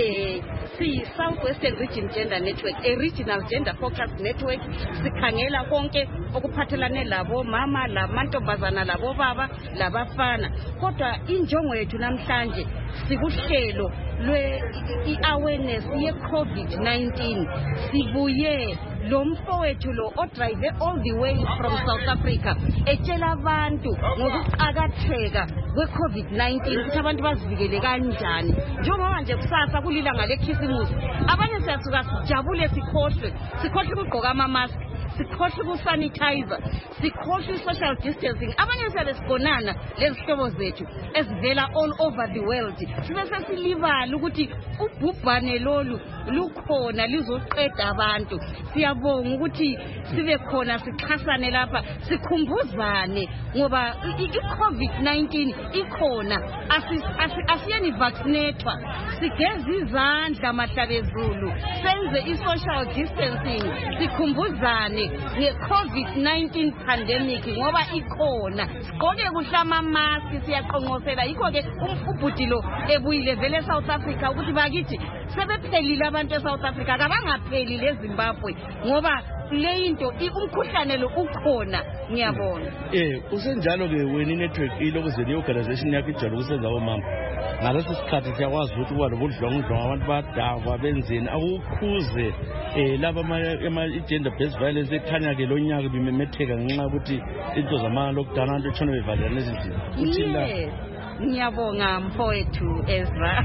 South Western Region Gender Network, a regional gender focused network. Sikhangela konke okuphathelane labo mama, lamantombazana, labo baba, labafana. Kodwa injongo yethu namhlanje sikuhlelo lwe-awareness ye-COVID-19. Sibuye lo mfowethu lo odrive all the way from South Africa etshela abantu ngokuqakatheka kwe-COVID-19 ukuthi abantu bazivikele kanjani. Njengoba nje kusasa kulilanga lekhisimusi, abanye siyasuka sijabule sikhohlwe ukugqoka ama-mask, sikhohlwe ukusanitizer, sikhohlwe i-social distancing. Abanye siyabe sigonana lezihlobo zethu ezivela all over the world. Sibe sesilibala ukuthi ubhubhane lolu lukhona lizoqeda abantu. Siyabonga ukuthi sibe khona sixhasane lapha, sikhumbuzane ngoba i-COVID-19 ikhona. Asiyeni vaccinatwa, sigeze izandla mahlabezulu, senze i-social distancing, sikhumbuzane nge-COVID-19 pandemic ngoba ikhona. Sigqoke kuhle ama-mask, siyaqonqosela. Yikho-ke ubhuti lo ebuyile vele South Africa ukuthi bakithi sebephelile abantu eSouth Africa, kabangapheli eZimbabwe ngoba le into umkhuhlane lo ukhona. Ngiyabona. Usenjalo ke wena network ilokuze le organization yakho ijalo kusenza omama. Ngaleso sikhathi siyakwazi ukuthi kuba nobudlongudlongo abantu badakwa benzeni akukhuze laba ama-gender based violence ekhanya ke lo nyaka bimemetheka ngenxa ukuthi into zama-lockdown abantu etshona bevalelana ezindlini. Uthini? Ngiyabonga mfowethu Ezra.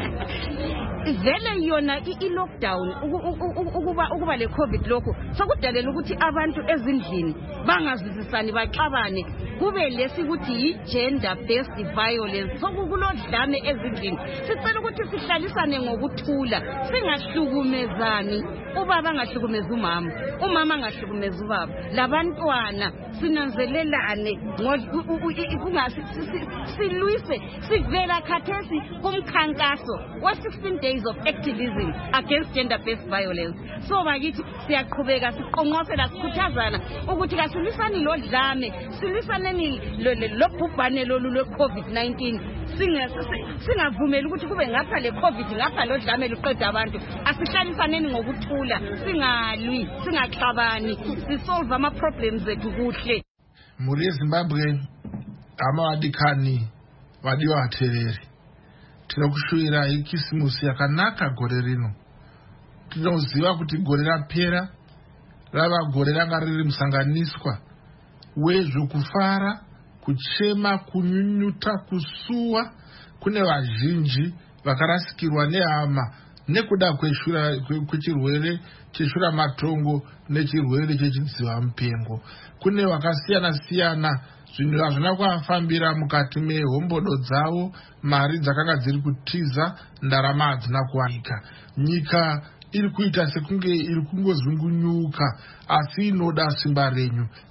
Vele yona i-lockdown ukuba le COVID lokho sokudalela ukuthi abantu ezindlini bangazizisani baxabane, kube lesi ukuthi yi-gender based violence. Sokulodlame ezindlini. Sicela ukuthi sihlalisane ngokuthula, singahlukumezani. Ubaba angahlukumeza umama, umama angahlukumeza ubaba, labantwana sinanzelelane silwise sivela khathesi kumkhankaso wa-16 days of activism against gender based violence. So bakithi siyaqhubeka siqonqosela sikhuthazana ukuthi kasilwisani lodlame, silwisaneni lobhubhane lolu lwe-COVID-19. Singavumeli ukuthi kube ngapha le COVID ngapha lodlame luqeda abantu. Asihlalisaneni ngokuthula, singalwi, singaxabani, sisolve ama-problems ethu kuhle. Muri eZimbabwe amawadikhani wadiwa athereri. Tinokushuvira ikisimusi yakanaka gore rino. Tinoziva kuti gore rapera rava gore ranga riri musanganiswa wezvokufara, kuchema, kunyunyuta, kusuwa. Kune vazhinji vakarasikirwa nehama nekuda kwechirwere cheshura matongo nechirwere chechidziva mupengo. Kune vakasiyana siyana zvinhu hazvina kuvafambira mukati mehombodo dzavo, mari dzakanga dziri kutiza, ndarama hadzina kuwanika. Nyika iri kuita sekunge iri kungozungunyuka, asi inoda simba renyu.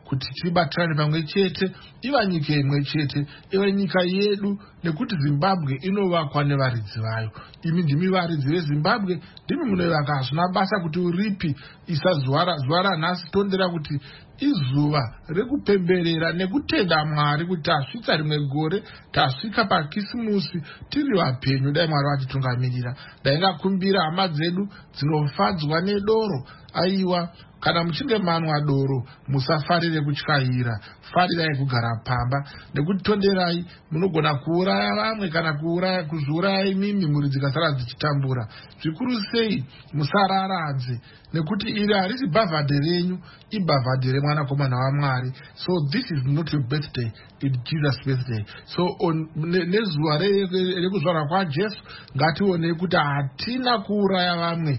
kuti tibatirane pamwe chete, iva nyika imwe chete, iva nyika yedu, nekuti Zimbabwe inovakwa nevaridzi vayo. Imi ndimi varidzi veZimbabwe, ndimi munovaka. Hazvina basa kuti uripi zuva ranhasi tondera kuti izuva rekupemberera nekutenda Mwari kuti tasvika rimwe gore, tasvika paKisimusi tiri vapenyu. Dai Mwari vatitungamirira. Ndaingakumbira hama dzedu dzinofadzwa nedoro, aiwa, kana muchinge manwa doro musafarire kutyaira, farirai kugara pamba, nekuti tonderai munogona kuuraya vamwe kana kuzouraya mimi mhuri dzikasara dzichitambura. Zvikuru sei musararadze, nekuti iri harisi bhavhadhe renyu, ibhavhadhe remwanakomana waMwari. So this is not your birthday, it's Jesus' birthday. So nezuva rekuzvarwa kwaJesu ngatione kuti hatina kuuraya vamwe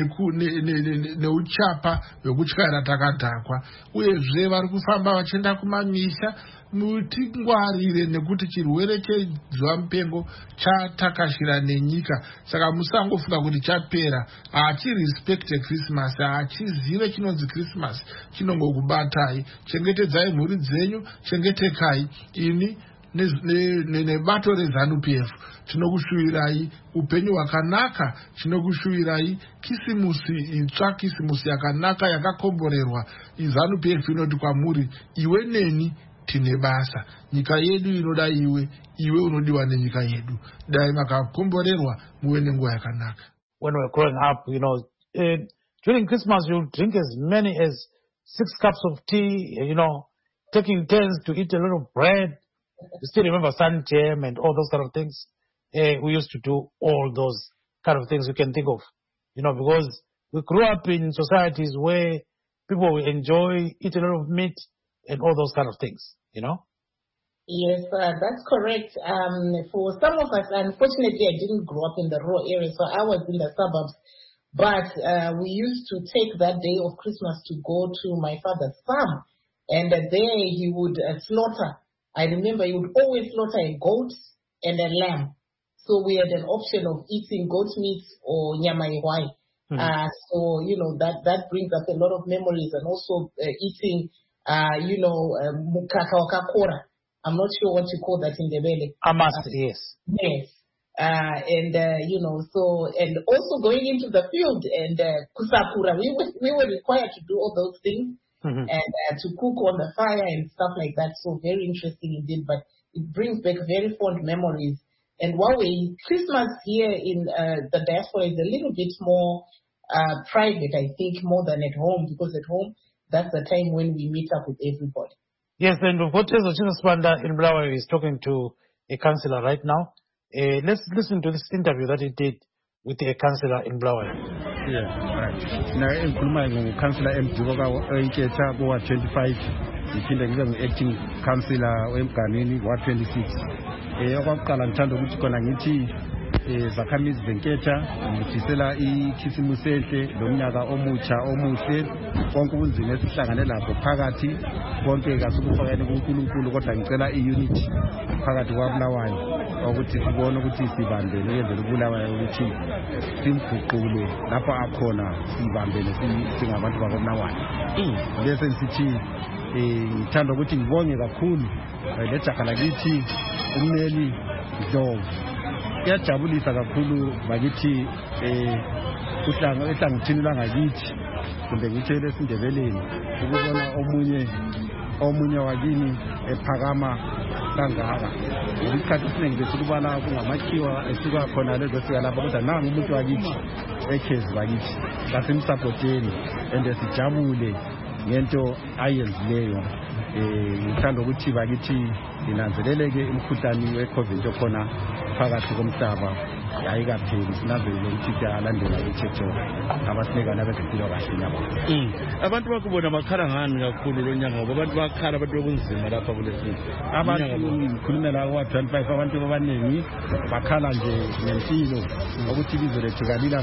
neuchapa hwekutyaira takadhakwa. Uyezve vari kufamba vachienda kumamisha, mutingwarire nekuti chirwere chezuva mupengo chatakashira nenyika. Saka musangofunga kuti chapera. Hachirespekte Christmas, hachizive chinonzi Christmas, chinongokubatai. Chengetedzai mhuri dzenyu, chengetekai. Ini nebato reZANU-PF tinokushuvirai upenyu hwakanaka, tinokushuvirai Kisimusi itsva, Kisimusi yakanaka yakakomborerwa. ZANU-PF inoti kwamuri, iwe neni tine basa. Nyika yedu inoda iwe, iwe unodiwa nenyika yedu. Dai makakomborerwa muwe nenguva yakanaka. When we're growing up, during Christmas you drink as many as 6 cups of tea, taking turns to eat a lot of bread. You still remember Sun Jam and all those kind of things. We used to do all those kind of things you can think of, because we grew up in societies where people will eat a lot of meat and all those kind of things, Yes, that's correct. For some of us, unfortunately, I didn't grow up in the rural area, so I was in the suburbs. But we used to take that day of Christmas to go to my father's farm, and there he would slaughter. I remember he would always slaughter a goat and a lamb. So we had an option of eating goat meat or nyama ihwai. So, that brings up a lot of memories, and also eating, mukaka wakakora. I'm not sure what you call that in the belly. Yes. Yes. And also going into the field and kusakura. We were required to do all those things. And to cook on the fire and stuff like that. So very interesting indeed, but it brings back very fond memories. And while Christmas here in the diaspora is a little bit more private, I think, more than at home, because at home, that's the time when we meet up with everybody. Yes, and Votezo Chinoswanda in Bulawayo is talking to a councillor right now. Let's listen to this interview that he did with a councillor in Bulawayo. Yeah, right. Now, I'm councillor Mdivoka Oinketa wa 25, ngiphinde ngibe acting councillor weMganini wa 26. Okwaqala ngithanda ukuthi khona ngithi zakhamizi zeNketha ngithisela ikhisimusi enhle lomnyaka omutsha omuhle, konke ubunzima esihlangane lapho phakathi konke kasukufakeni kuNkulunkulu, kodwa ngicela iunity phakathi kwaBulawayo ukuthi sibone ukuthi sibambene uyenzela uBulawayo ukuthi simguqule lapho akhona, sibambene singabantu bakoBulawayo. Bese ngisithi ngithanda ukuthi ngibonge kakhulu lejaga lakithi ummeli Dlovu. Kuyajabulisa kakhulu bakithi ehlangothini langakithi, kumbe ngitshele esiNdebeleni, ukubona omunye wakini ephakama kangaka. Isikhathi esiningi besikubala kungamakhiwa esuka khona lezo sika lapha, kodwa nangu umuntu wakithi ekhezi bakithi kasimsapoteni ende sijabule ngento ayenzileyo. Ngithanda ukuthi bakithi inanzeleleke imkhuhlane weCovid okhona phakathi komhlaba ayikapheli, sinanzelele ukuthi alandela ithetho abasinika nabezempilo kahle nabo. Abantu bakubona bakhala ngani kakhulu lo nyanga, ngoba abantu bakhala, abantu okunzima lapha kulesi abantu ngikhulumela kwa 25 abantu abaningi bakhala nje ngempilo ukuthi ilizwe lethu kalila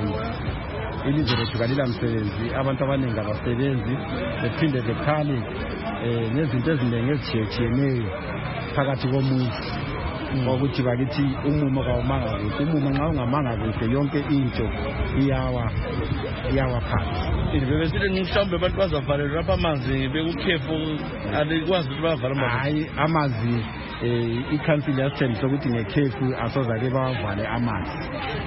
msebenzi, abantu abaningi abasebenzi, bephinde bekhale nezinto eziningi ezitshiyeneyo phakathi komuntu, ukuthi bakithi umumo kawumanga kuhle. Umumo nxa ungamanga kuhle yonke into iyawa phansi. bebesithi mhlawumbe abantu bazavalelwa lapha amanzi bekukhefu alikwazi ukuthi bavale amanzi. Hayi amanzi i-council yasithembisa ukuthi ngekhefu asozake bawavale amanzi.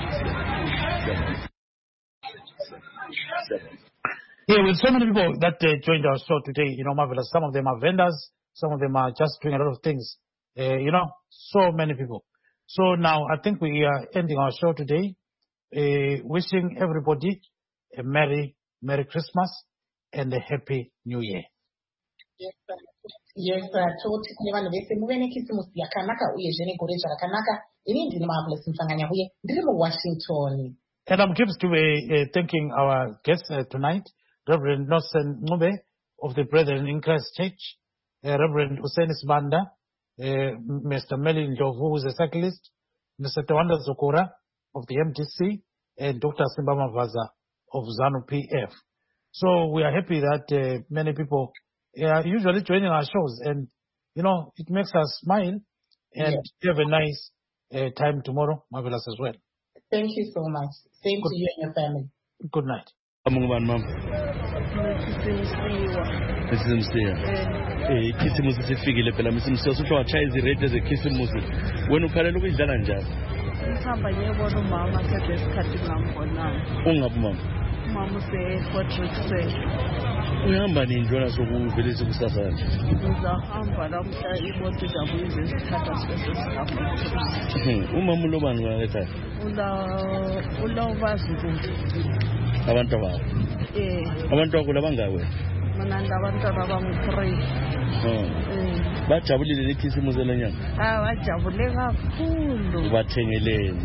Yeah, with so many people that joined our show today, marvelous. Some of them are vendors, some of them are just doing a lot of things. So many people. So now I think we are ending our show today, wishing everybody a Merry Christmas and a Happy New Year. Yes, toti kune vanhu vese muve nekisimusi yakanaka uyezve negoreja rakanaka. Ini ndini Marvelous Mfanganya huye ndiri muWashington. And I'm gifts to be thanking our guests tonight, Reverend Nelson Ngube of the Brethren in Christ Church, Reverend Hussein Sibanda, Mr. Melin Jovu, who is a cyclist, Mr. Tawanda Zokora of the MTC, and Dr. Simbama Vaza of ZANU PF. So we are happy that many people are usually joining our shows, and it makes us smile and have a nice time tomorrow, Marvelous as well. Thank you so much. Same to you and your family. Good night. Ikhisimusi sifikile phela msimsiya usho wachaya izirate zekhisimusi wena ukhalela ukuyidlala njani? Ngihamba ngiyobona umama sebesikhathi ngambonana. Ungabe umama? Umama useFortress Center. Uyahamba nini njalo sokuvelisa kusasa nje? Ngizahamba lamhla imoto izabuye izesithatha sesihamba. Umama ulobani ngala ekhaya? Ulobazukulu. Abantu bakho? Abantu bakho labangaki wena? Mina ngabantwana bami-3. Bajabulile lekhisimusi lenyanga? Bajabule kakhulu. Bathengeleni?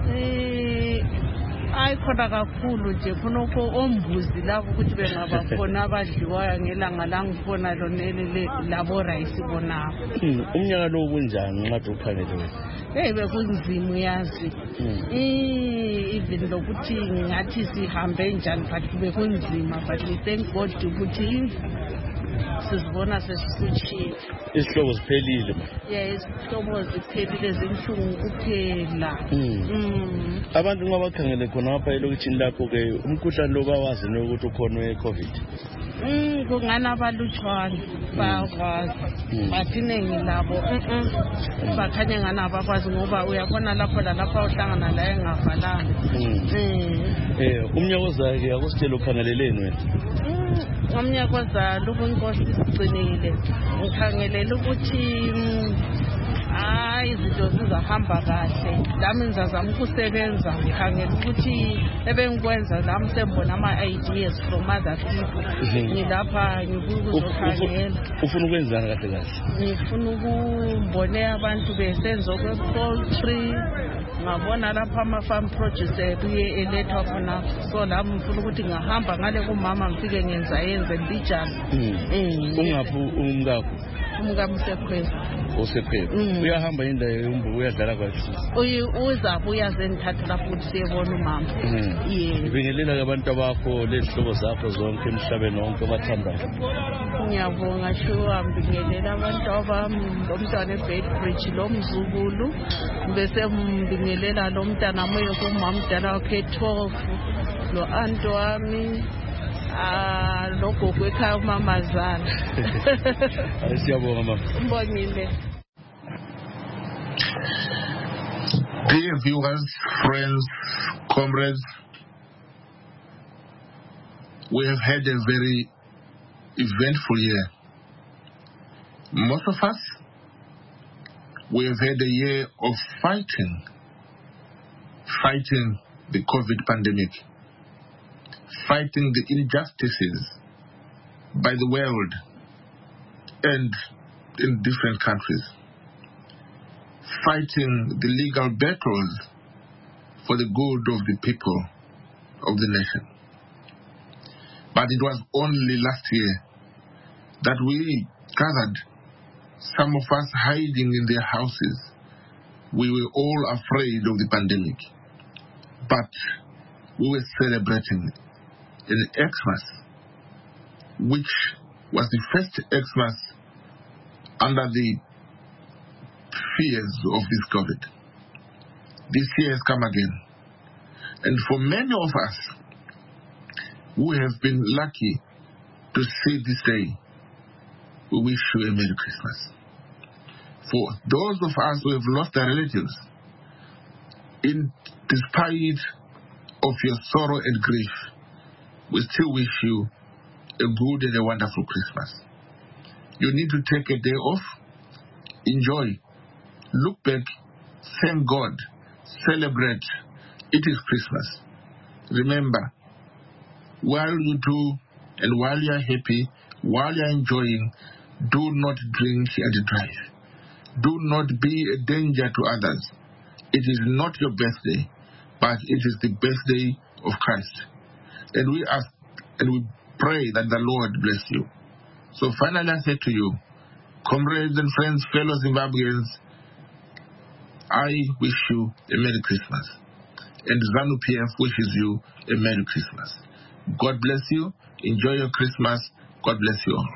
Khona kakhulu nje khonokho ombuzi labo ukuthi bengabakhona abadliwayo ngelanga langifona lonele labo rice bonabo. Umnyaka lo kunjani ngathi ukhangele wena? Bekunzima uyazi. Even lokuthi ngathi sihambe njani but bekunzima, but we thank God ukuthi sizibona sesisutshile. Isihlobo siphelile ma. Isihlobo ziphelile zinhlungu kuphela. Abantu ngabakhangele khona apha elokishini lakho ke umkhuhlane lo bawazi ukuthi ukhona we-COVID. Kungana abalutshwana bayakwazi bathiningi labo bakhanye ngani abakwazi ngoba uyabona lapho lalapha uhlangana la engavalanga. Umnyaka ozayo akusitshela ukhangeleleni wena? Umnyaka ozayo ubunkosi sigcinile ngikhangelela ukuthi izinto zizahamba kahle. Lami ngizazama ukusebenza ngikhangela ukuthi ebengikwenza lami sembona ama-ideas from other people. Ngilapha ngikuzokhangela. Ufuna ukwenzani kahle kahle? Ngifuna ukumbone abantu besenza kwe-poultry. Ngabona lapha ama-farm produce ebuye elethwa khona. So lami ngifuna ukuthi ngahamba ngale kumama ngifike yenze mbijana. Ungaphi umkakho? Umkami usekhweza. Usekhweza. Uyahamba indawo uyadlala kwathi? Uzabuya zenithatha lapho ukuthi siyebona umama. Ngibingelela abantu bakho lezihlobo zakho zonke emhlabeni wonke obathandayo. Ngiyabonga shuwa ngibingelela abantu abami lomntwana eBedbridge lomzukulu bese ngibingelela lo mntana moyo kumama mdala wakhe 12 lo anti wami logogo ekhaya umamazana. Siyabonga mama. Ngibongile. Dear viewers, friends, comrades, we have had a very eventful year. Most of us, we have had a year of fighting the COVID pandemic, fighting the injustices by the world and in different countries, fighting the legal battles for the good of the people of the nation. But it was only last year that we gathered, some of us hiding in their houses. We were all afraid of the pandemic. But we were celebrating an Xmas, which was the first Xmas under the fears of this COVID. This year has come again. And for many of us, who have been lucky to see this day, we wish you a Merry Christmas. For those of us who have lost our relatives, in despite of your sorrow and grief, we still wish you a good and a wonderful Christmas. You need to take a day off, enjoy, look back, thank God, celebrate. It is Christmas. Remember, while you do and while you are happy, while you are enjoying, do not drink and drive. Do not be a danger to others. It is not your birthday, but it is the birthday of Christ. And we ask and we pray that the Lord bless you. So finally I say to you, comrades and friends, fellow Zimbabweans, I wish you a Merry Christmas. And ZANU PF wishes you a Merry Christmas. God bless you. Enjoy your Christmas. God bless you all.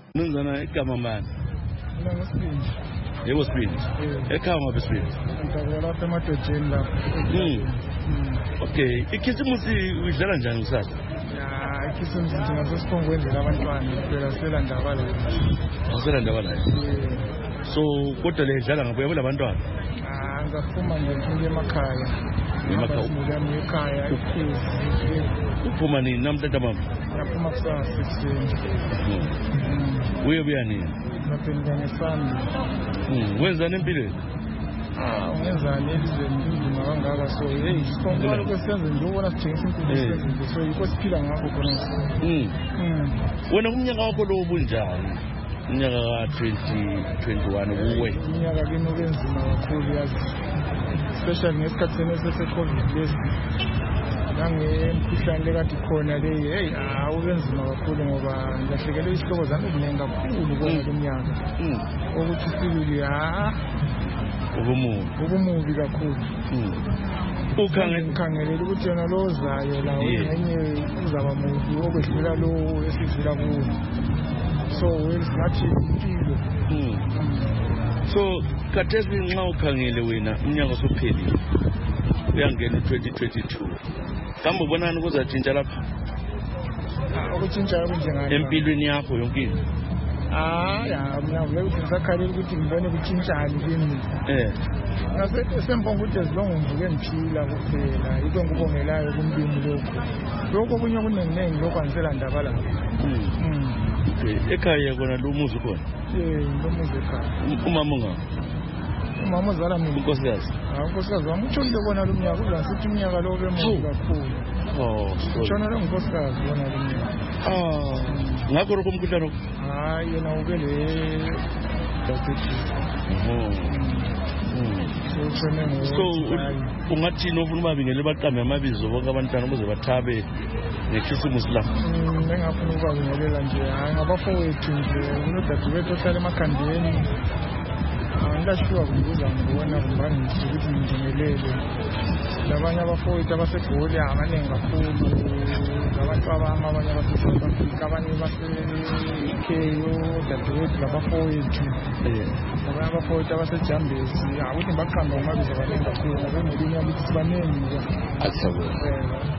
It was Sprint. Sprint. Okay. Ikhisimusi udlala njani kusasa? Ikhisimusi ngingasesiphongwenzela abantwana phela selandaba la. Selandaba. So kodwa le dlala ngabuya kulabantwana. Ngaphuma nje emakhaya. Emakhaya ikhisi. Uphuma nini namhlanje mama? Ngaphuma kusasa 16. Uyebuya nini? Ngaphendula ngesandi. Wenzani empilweni? Ungenzani elizweni inzima kangaka so sibonga lokho senze nje ubona sithengisa inkukhu sezinto so yikho siphila ngakho khona. Wena umnyaka wakho lo ubunjani? Umnyaka ka-2021 kuwe? Umnyaka kimi ubenzima kakhulu yazi, especially ngesikhathi sese-COVID lesi nangemkhuhlane lekade khona leyi ubenzima kakhulu ngoba ngilahlekelwe isihloko zami eziningi kakhulu kona lo mnyaka ukuthi sibili ubumubi kakhulu. Ngikhangelela ukuthi yona lo ozayo lawo ngenye uzaba mubi okwedlula lo esidlula kuwo, so ngathi impilo. So khathesi nxa ukhangele wena umnyaka osuphelile uyangena 2022, kambe ubonani kuzatshintsha lapha? Ukutshintsha kunjengani empilweni yakho yonke into? Mina vele ukuthi ngisakhalela ukuthi ngibone kutshintshani kimi. Sembonga ukuthi ezilongo ngivuke ngiphila kuphela, yikho ngikubongelayo kumbini lokho kunye kuningi lokho angiselandaba lapho. Ekhaya kona lo muzi khona? Lo muzi ekhaya. Umama ungaphi? Umama uzala mina. Unkosikazi? Unkosikazi wami utshonile bona lo mnyaka, uzasithi umnyaka lo bemubi kakhulu. Utshona lo ngunkosikazi bona lo mnyaka. Ngakho lokho umkhuhlane? Yena ube le diabetes. So ungathini ofuna ubabingele baqambe amabizo bonke abantwana ukuze bathabe ngekhisimusi la? Engafuna ukubabingelela nje ngabafowethu nje, unodadewethu ohlala emakhandeni. Angilashwa kumbuza ngibona kumbani nje ukuthi ngibingelele labanye abafowethu abasegoli abaningi kakhulu, abantu abanye abase-South Africa, abanye base-UK, odadewethu labafowethu, abanye abafowethu abasejambezi ukuthi ngibaqamba ngomabizo abaningi kakhulu, nabemelini yakithi sibaningi.